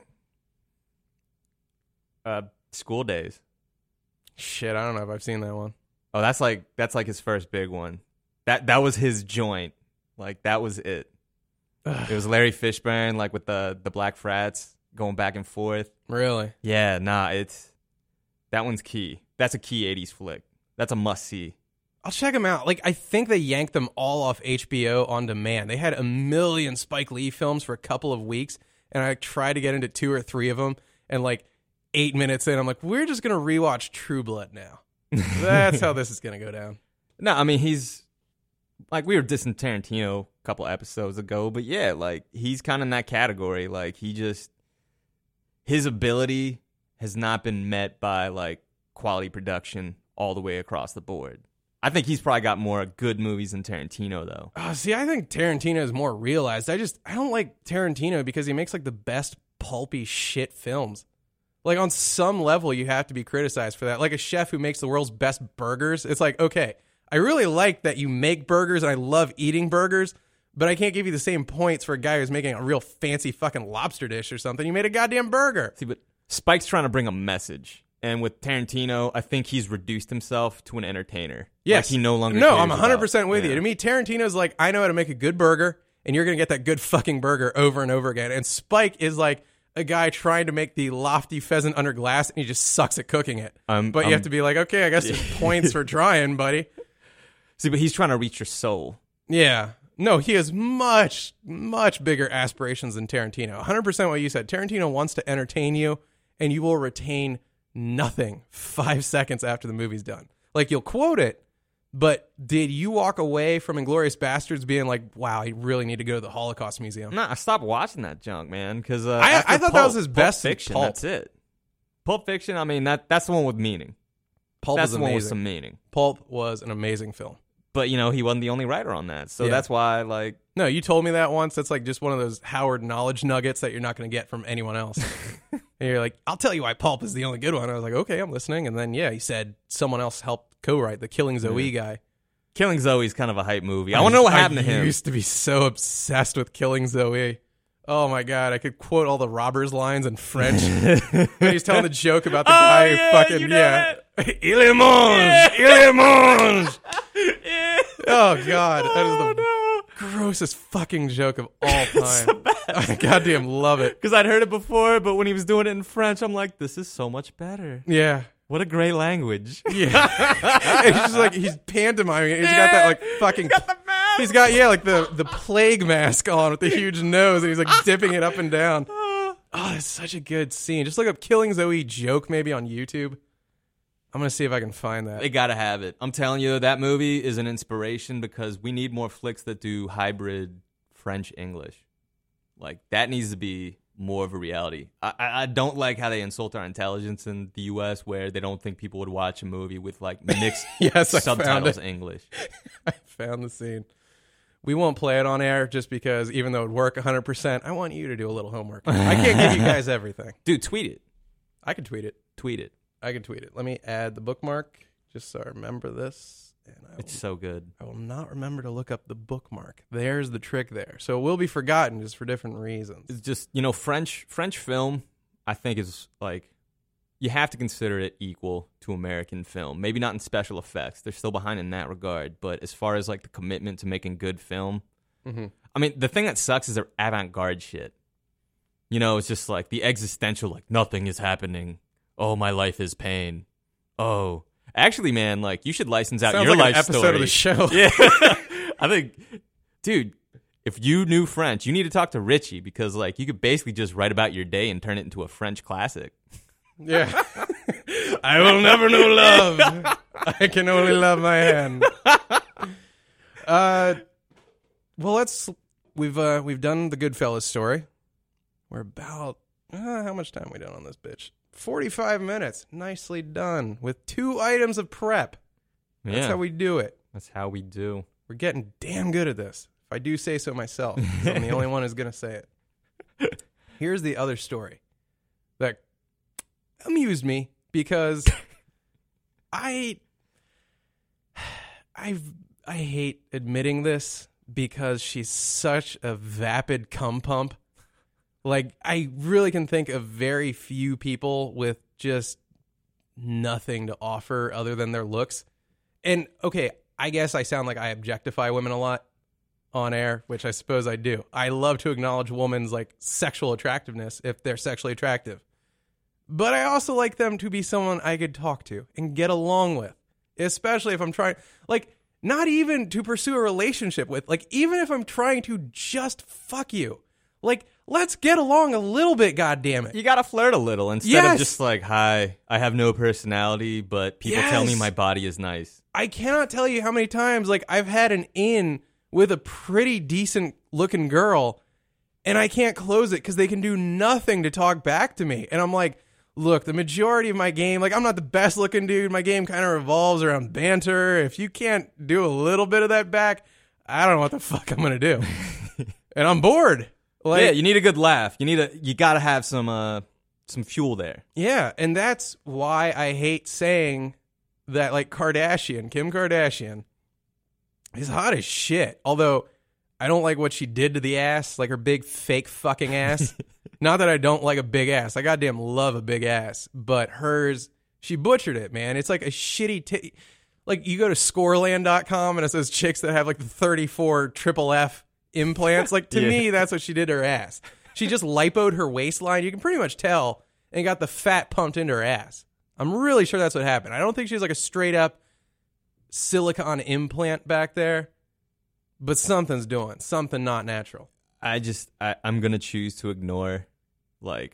School Days. Shit, I don't know if I've seen that one. Oh, that's like his first big one. That was his joint. Like that was it. It was Larry Fishburne, like with the black frats going back and forth. Really? Yeah, that one's key. That's a key 80s flick. That's a must see. I'll check them out. Like, I think they yanked them all off HBO on demand. They had a million Spike Lee films for a couple of weeks, and I tried to get into 2 or 3 of them, and like 8 minutes in, I'm like, we're just going to rewatch True Blood now. That's how this is going to go down. No, I mean, he's like, we were dissing Tarantino a couple episodes ago, but yeah, like he's kind of in that category. Like his ability has not been met by like quality production all the way across the board. I think he's probably got more good movies than Tarantino, though. See, I think Tarantino is more realized. I don't like Tarantino because he makes like the best pulpy shit films. Like on some level, you have to be criticized for that. Like a chef who makes the world's best burgers. It's like, okay, I really like that you make burgers and I love eating burgers, but I can't give you the same points for a guy who's making a real fancy fucking lobster dish or something. You made a goddamn burger. See, but Spike's trying to bring a message. And with Tarantino, I think he's reduced himself to an entertainer. Yes. Like he no longer No, cares I'm 100% about- with you. To me, Tarantino's like, I know how to make a good burger, and you're going to get that good fucking burger over and over again. And Spike is like a guy trying to make the lofty pheasant under glass, and he just sucks at cooking it. But you have to be like, okay, I guess there's points for trying, buddy. See, but he's trying to reach your soul. Yeah. No, he has much, much bigger aspirations than Tarantino. 100% what you said. Tarantino wants to entertain you, and you will retain nothing 5 seconds after the movie's done. Like, you'll quote it, but did you walk away from Inglourious Bastards being like, wow, I really need to go to the Holocaust Museum? Nah, I stopped watching that junk, man, because I thought that was his best Fiction. Pulp. That's it. Pulp Fiction. I mean, that's the one with meaning. Pulp That's is the one with amazing. some meaning. Pulp was an amazing film. But you know, he wasn't the only writer on that, so Yeah. that's why, like, No, you told me that once. That's like just one of those Howard knowledge nuggets that you're not going to get from anyone else. And you're like, I'll tell you why Pulp is the only good one. I was like, okay, I'm listening. And then, yeah, he said someone else helped co-write, the Killing Zoe guy. Killing Zoe's kind of a hype movie. I want to know what happened to I him. used to be so obsessed with Killing Zoe. Oh my God, I could quote all the robbers' lines in French. And he's telling the joke about the guy who fucking, you know Il est mange! Il est mange! Oh God, that is the grossest fucking joke of all time. I goddamn love it. Because I'd heard it before, but when he was doing it in French, I'm like, this is so much better. Yeah. What a great language. Yeah. And he's just like, he's pantomiming it. He's got that like fucking, he's got, like the plague mask on with the huge nose, and he's like dipping it up and down. Oh, it's such a good scene. Just look up Killing Zoe joke maybe on YouTube. I'm going to see if I can find that. They gotta have it. I'm telling you, that movie is an inspiration because we need more flicks that do hybrid French-English. Like, that needs to be more of a reality. I don't like how they insult our intelligence in the U.S. where they don't think people would watch a movie with, like, mixed Yes, I found subtitles it. English. I found the scene. We won't play it on air just because even though it would work 100%, I want you to do a little homework. I can't give you guys everything. Dude, tweet it. I can tweet it. Tweet it. I can tweet it. Let me add the bookmark just so I remember this. And It's so good. I will not remember to look up the bookmark. There's the trick there. So it will be forgotten just for different reasons. It's just, you know, French film, I think, is like, you have to consider it equal to American film. Maybe not in special effects. They're still behind in that regard. But as far as like the commitment to making good film, I mean, the thing that sucks is their avant-garde shit. You know, it's just like the existential, like, nothing is happening. Oh, my life is pain. Oh. Actually, man, like, you should license out Sounds your like life an episode story. of the show. Yeah. I think, dude, if you knew French, you need to talk to Richie because, like, you could basically just write about your day and turn it into a French classic. Yeah. I will never know love. I can only love my hand. Well, we've done the Goodfellas story. We're about how much time we done on this bitch? 45 minutes. Nicely done with 2 items of prep. That's how we do it. That's how we do. We're getting damn good at this. If I do say so myself, 'cause I'm the only one who's going to say it. Here's the other story that amused me because I hate admitting this because she's such a vapid cum pump. Like, I really can think of very few people with just nothing to offer other than their looks. And, okay, I guess I sound like I objectify women a lot on air, which I suppose I do. I love to acknowledge women's, like, sexual attractiveness if they're sexually attractive. But I also like them to be someone I could talk to and get along with, especially if I'm trying, like, not even to pursue a relationship with, like, even if I'm trying to just fuck you. Like, let's get along a little bit, goddammit. You gotta flirt a little instead of just like, hi, I have no personality, but people tell me my body is nice. I cannot tell you how many times, like, I've had an in with a pretty decent looking girl and I can't close it because they can do nothing to talk back to me. And I'm like, look, the majority of my game, like, I'm not the best looking dude. My game kind of revolves around banter. If you can't do a little bit of that back, I don't know what the fuck I'm going to do. And I'm bored. Like, yeah, you need a good laugh. You gotta have some fuel there. Yeah, and that's why I hate saying that, like, Kim Kardashian is hot as shit. Although I don't like what she did to the ass, like her big fake fucking ass. Not that I don't like a big ass. I goddamn love a big ass. But hers, she butchered it, man. It's like a shitty like, you go to scoreland.com and it says chicks that have like the 34 triple F implants. Like, to me, that's what she did to her ass. She just lipoed her waistline. You can pretty much tell, and got the fat pumped into her ass. I'm really sure that's what happened. I don't think she's like a straight up silicone implant back there, but something's doing something not natural. I'm gonna choose to ignore, like,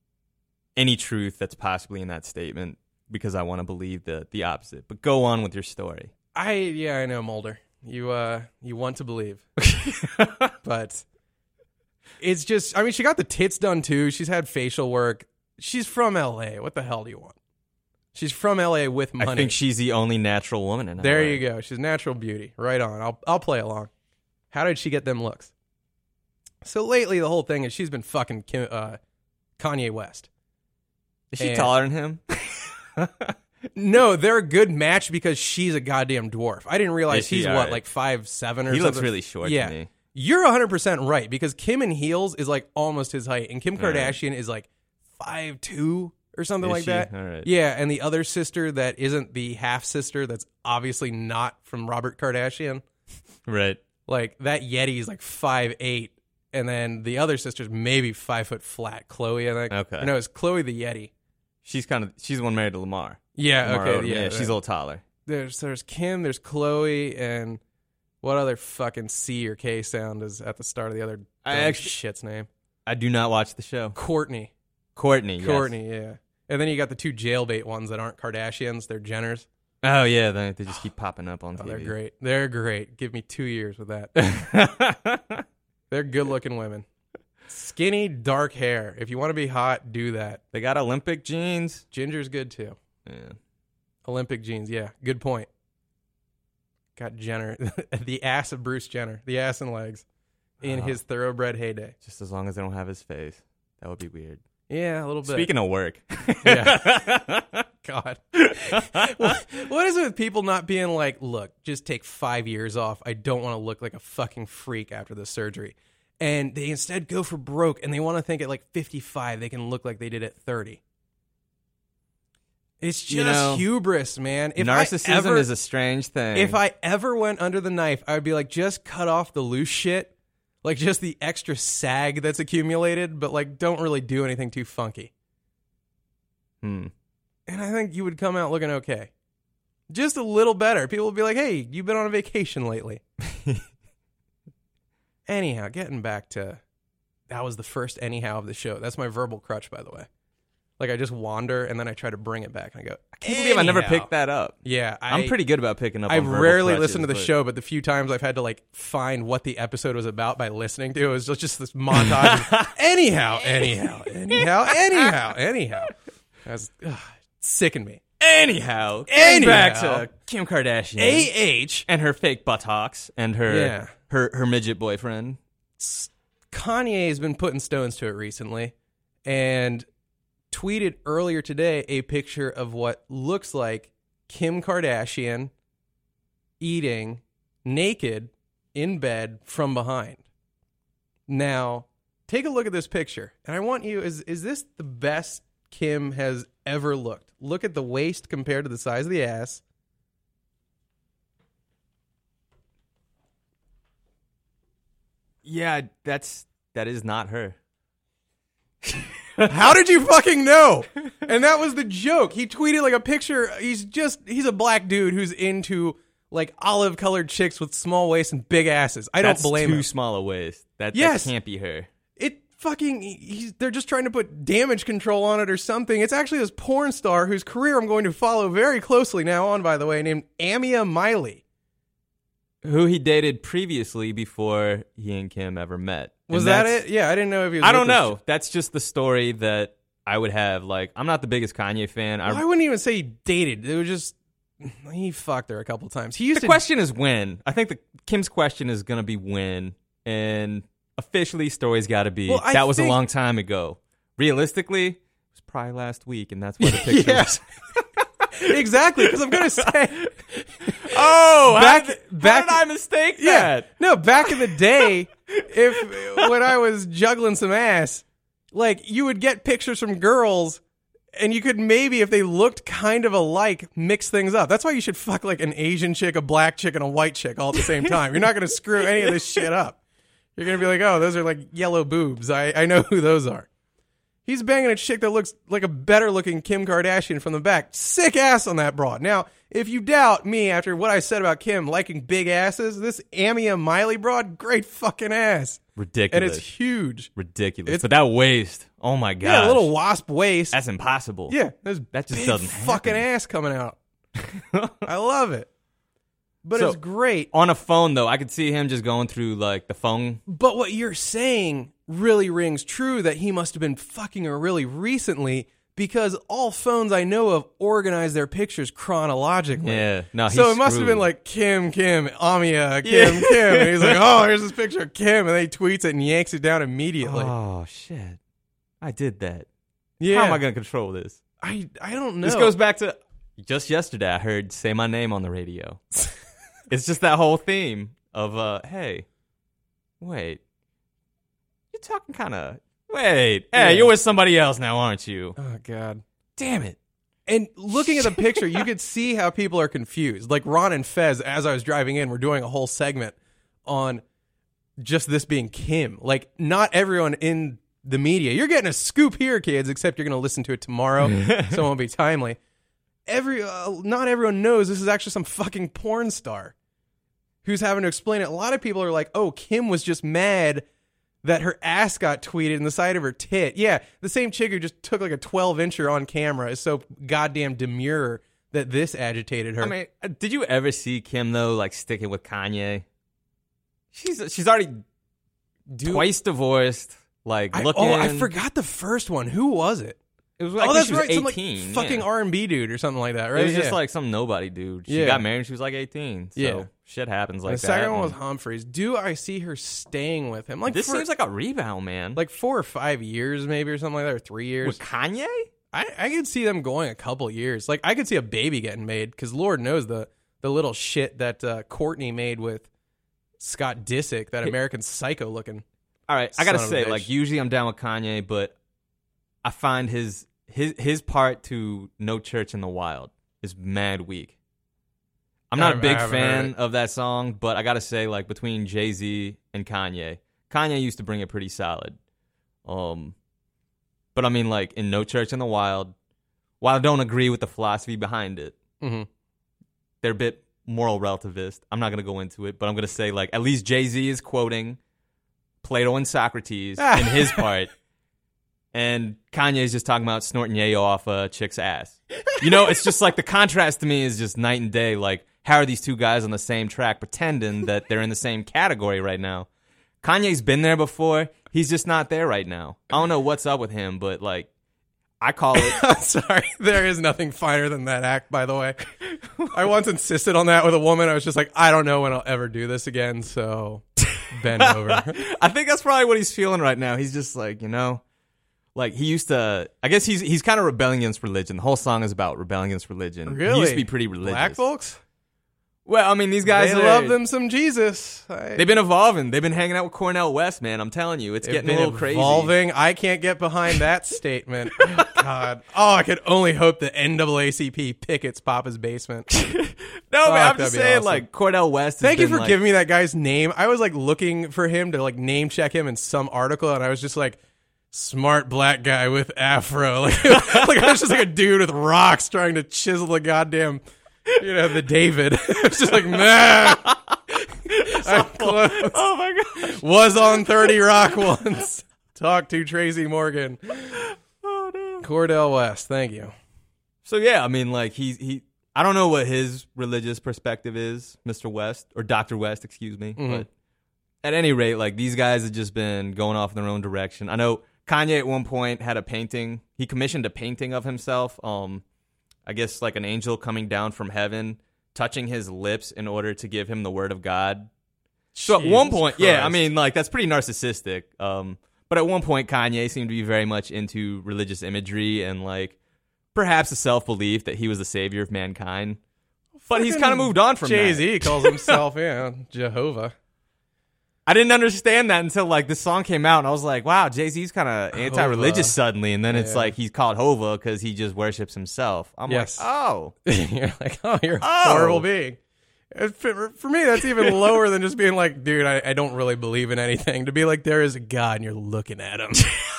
any truth that's possibly in that statement because I want to believe the opposite. But go on with your story. I know, Mulder. You want to believe. But it's just, I mean, she got the tits done too. She's had facial work. She's from LA. What the hell do you want? She's from LA with money. I think she's the only natural woman in LA. There you go. She's natural beauty. Right on. I'll play along. How did she get them looks? So lately the whole thing is she's been fucking Kanye West. Is she taller than him? No, they're a good match because she's a goddamn dwarf. I didn't realize he's what, like 5'7" or something. He looks really short to me. You're 100% right because Kim in heels is like almost his height, and Kim Kardashian is like 5'2" or something like that. All right. Yeah, and the other sister that isn't the half sister that's obviously not from Robert Kardashian. Right. Like, that Yeti is like 5'8", and then the other sister's maybe 5 foot flat. Chloe, I think. Okay. No, it's Chloe the Yeti. She's the one married to Lamar. Yeah, Lamar okay, Odom. yeah. She's a little taller. There's Kim, there's Chloe, and what other fucking C or K sound is at the start of the other shit's name? I do not watch the show. Courtney, yes. yeah. And then you got the two jailbait ones that aren't Kardashians, they're Jenners. Oh, yeah, they just keep popping up on TV. They're great. Give me 2 years with that. They're good-looking women. Skinny, dark hair. If you want to be hot, do that. They got Olympic jeans. Ginger's good, too. Yeah. Olympic jeans, yeah. Good point. Got Jenner. The ass of Bruce Jenner. The ass and legs. In his thoroughbred heyday. Just as long as they don't have his face. That would be weird. Yeah, a little bit. Speaking of work. Yeah. God. What is it with people not being like, look, just take 5 years off. I don't want to look like a fucking freak after the surgery. And they instead go for broke, and they want to think at like 55 they can look like they did at 30. It's just hubris, man. Narcissism is a strange thing. If I ever went under the knife, I would be like, just cut off the loose shit. Like, just the extra sag that's accumulated, but, like, don't really do anything too funky. And I think you would come out looking okay. Just a little better. People would be like, hey, you've been on a vacation lately. Anyhow, getting back to... That was the first anyhow of the show. That's my verbal crutch, by the way. Like, I just wander, and then I try to bring it back, and I go, I can't believe I never picked that up. Yeah. I'm pretty good about picking up I on verbal rarely crutches, listen to the show, but the few times I've had to, like, find what the episode was about by listening to it, was just this montage of, anyhow. That's sickened me. Anyhow, back to Kim Kardashian. A.H. And her fake buttocks and her Her midget boyfriend. Kanye has been putting stones to it recently and tweeted earlier today a picture of what looks like Kim Kardashian eating naked in bed from behind. Now, take a look at this picture. And I want you, is this the best Kim has ever looked? Look at the waist compared to the size of the ass. Yeah, that is not her. How did you fucking know? And that was the joke. He tweeted like a picture. He's a black dude who's into like olive colored chicks with small waists and big asses. I don't blame him. Too small a waist. That can't be her. It fucking, they're just trying to put damage control on it or something. It's actually this porn star whose career I'm going to follow very closely now on, by the way, named Amia Miley. Who he dated previously before he and Kim ever met. Was that it? Yeah, I didn't know if he was. I don't know. That's just the story that I would have. Like, I'm not the biggest Kanye fan. I wouldn't even say he dated. It was just, he fucked her a couple times. The question is when. I think Kim's question is going to be when. And officially, story's got to be, that was a long time ago. Realistically, it was probably last week, and that's why the picture was. Exactly, because I'm going to say... how did I mistake that? No, back in the day, when I was juggling some ass, like, you would get pictures from girls, and you could maybe, if they looked kind of alike, mix things up. That's why you should fuck, like, an Asian chick, a black chick, and a white chick all at the same time. You're not going to screw any of this shit up. You're going to be like, oh, those are, like, yellow boobs. I know who those are. He's banging a chick that looks like a better-looking Kim Kardashian from the back. Sick ass on that broad. Now, if you doubt me after what I said about Kim liking big asses, this Amia Miley broad, great fucking ass. Ridiculous. And it's huge. Ridiculous. But that waist, oh my god. Yeah, a little wasp waist. That's impossible. Yeah, that just big doesn't fucking happen. ass coming out. I love it. But it's great. On a phone, though, I could see him just going through, like, the phone. But what you're saying really rings true, that he must have been fucking her really recently, because all phones I know of organize their pictures chronologically. Yeah. No, so it must have been like Kim, Amia, Kim. And he's like, oh, here's this picture of Kim. And then he tweets it and yanks it down immediately. Oh, shit. I did that. Yeah. How am I going to control this? I don't know. This goes back to just yesterday. I heard Say My Name on the radio. It's just that whole theme of, hey, wait, you're talking kind of, wait, hey, you're with somebody else now, aren't you? Oh, God. Damn it. And looking at the picture, you could see how people are confused. Like Ron and Fez, as I was driving in, were doing a whole segment on just this being Kim. Like, not everyone in the media. You're getting a scoop here, kids, except you're going to listen to it tomorrow, so it won't be timely. Not everyone knows this is actually some fucking porn star who's having to explain it. A lot of people are like, oh, Kim was just mad that her ass got tweeted in the side of her tit. Yeah, the same chick who just took like a 12-incher on camera is so goddamn demure that this agitated her. I mean, did you ever see Kim, though, like, sticking with Kanye? She's already twice divorced, like, looking... Oh, I forgot the first one. Who was it? It was like that's she was right. 18. Some like fucking R&B dude or something like that, right? It was just like some nobody dude. She got married when she was like 18. So shit happens like that. The second one was Humphreys. Do I see her staying with him? Like this seems like a rebound, man. Like 4 or 5 years maybe or something like that, or 3 years. With Kanye? I could see them going a couple years. Like I could see a baby getting made because Lord knows the little shit that Courtney made with Scott Disick, that American Psycho looking. All right, I gotta say, like usually I'm down with Kanye, but I find his part to No Church in the Wild is mad weak. I'm not a big fan of that song, but I gotta say, like, between Jay-Z and Kanye used to bring it pretty solid. But I mean, like, in No Church in the Wild, while I don't agree with the philosophy behind it, they're a bit moral relativist. I'm not gonna go into it, but I'm gonna say, like, at least Jay-Z is quoting Plato and Socrates in his part. And Kanye's just talking about snorting yayo off a chick's ass. You know, it's just like the contrast to me is just night and day. Like, how are these two guys on the same track pretending that they're in the same category right now? Kanye's been there before. He's just not there right now. I don't know what's up with him, but, like, I call it... I'm sorry. There is nothing finer than that act, by the way. I once insisted on that with a woman. I was just like, I don't know when I'll ever do this again, so... bend over. I think that's probably what he's feeling right now. He's just like, like he used to. I guess he's kind of rebelling against religion. The whole song is about rebelling against religion. Really? He used to be pretty religious. Black folks? Well, I mean, these guys love them some Jesus. They've been evolving. They've been hanging out with Cornel West, man. I'm telling you, it's getting a little crazy. Evolving. I can't get behind that statement. God. Oh, I could only hope the NAACP pickets Papa's basement. No, man, I'm that'd just be saying, awesome. like, Cornel West. Thank you for giving me that guy's name. I was like looking for him to like name check him in some article, and I was just like, smart black guy with afro. Like I was just like a dude with rocks trying to chisel the goddamn, the David. It's just like, man. Oh my god. Was on 30 Rock once. Talk to Tracy Morgan. Oh no. Cordell West, thank you. So yeah, I mean, like he I don't know what his religious perspective is, Mr. West or Dr. West, excuse me. Mm-hmm. But at any rate, like these guys have just been going off in their own direction. I know Kanye at one point had a painting. He commissioned a painting of himself. I guess like an angel coming down from heaven, touching his lips in order to give him the word of God. So at one point, Christ. yeah, I mean, like that's pretty narcissistic. But at one point, Kanye seemed to be very much into religious imagery and like perhaps a self-belief that he was the savior of mankind. But he's kind of moved on from that. Jay-Z calls himself, Jehovah. I didn't understand that until like this song came out, and I was like, "Wow, Jay-Z's kind of anti-religious suddenly." And then it's like he's called Hova because he just worships himself. I'm like, "Oh, you're like, you're a horrible being." For me, that's even lower than just being like, "Dude, I don't really believe in anything." To be like, there is a God, and you're looking at him.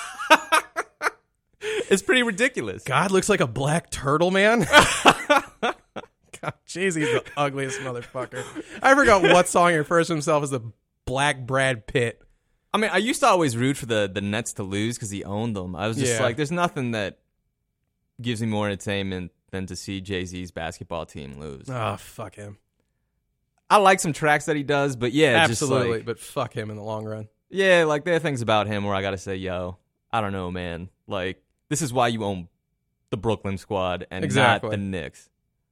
It's pretty ridiculous. God looks like a black turtle, man. God, Jay-Z's the ugliest motherfucker. I forgot what song he refers to himself as the Black Brad Pitt. I mean, I used to always root for the Nets to lose because he owned them. I was just like, there's nothing that gives me more entertainment than to see Jay-Z's basketball team lose. Oh, fuck him. I like some tracks that he does, but yeah, absolutely. Just like, but fuck him in the long run. Yeah, like there are things about him where I gotta say, yo, I don't know, man. Like this is why you own the Brooklyn squad and not the Knicks.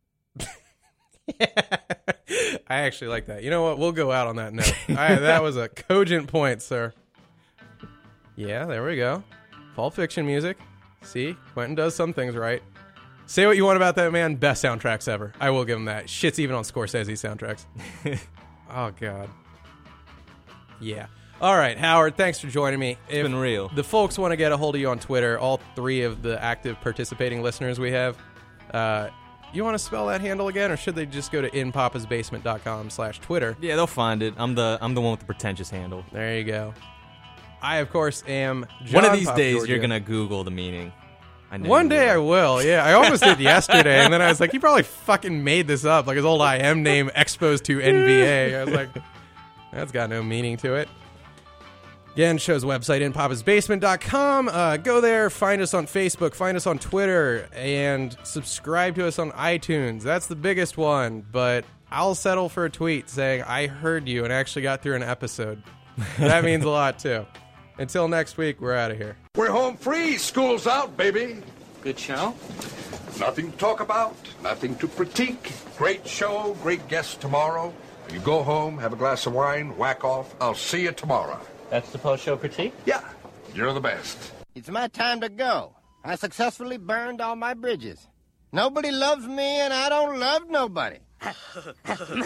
I actually like that. You know what? We'll go out on that note. That was a cogent point, sir. Yeah, there we go. Pulp Fiction music. See? Quentin does some things right. Say what you want about that man. Best soundtracks ever. I will give him that. Shit's even on Scorsese soundtracks. Oh, God. Yeah. All right, Howard, thanks for joining me. It's been real. The folks want to get a hold of you on Twitter, all three of the active participating listeners we have. You want to spell that handle again, or should they just go to inpapasbasement.com/Twitter? Yeah, they'll find it. I'm the one with the pretentious handle. There you go. I, of course, am John One of these Pop days, Georgia. You're going to Google the meaning. One day I will, yeah. I almost did yesterday, and then I was like, he probably fucking made this up, like his old IM name, exposed to NBA. I was like, that's got no meaning to it. Again, show's website, inpapasbasement.com. Go there, find us on Facebook, find us on Twitter, and subscribe to us on iTunes. That's the biggest one, but I'll settle for a tweet saying, I heard you and actually got through an episode. That means a lot, too. Until next week, we're out of here. We're home free. School's out, baby. Good show? Nothing to talk about, nothing to critique. Great show, great guests tomorrow. You go home, have a glass of wine, whack off. I'll see you tomorrow. That's the post-show critique? Yeah, you're the best. It's my time to go. I successfully burned all my bridges. Nobody loves me, and I don't love nobody. Then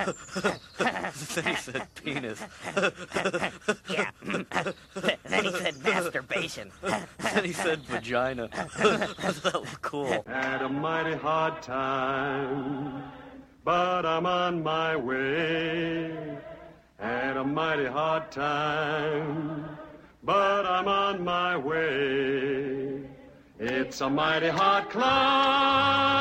he said penis. Yeah. Then he said masturbation. Then he said vagina. That was cool. Had a mighty hard time, but I'm on my way. Had a mighty hard time, but I'm on my way. It's a mighty hard climb.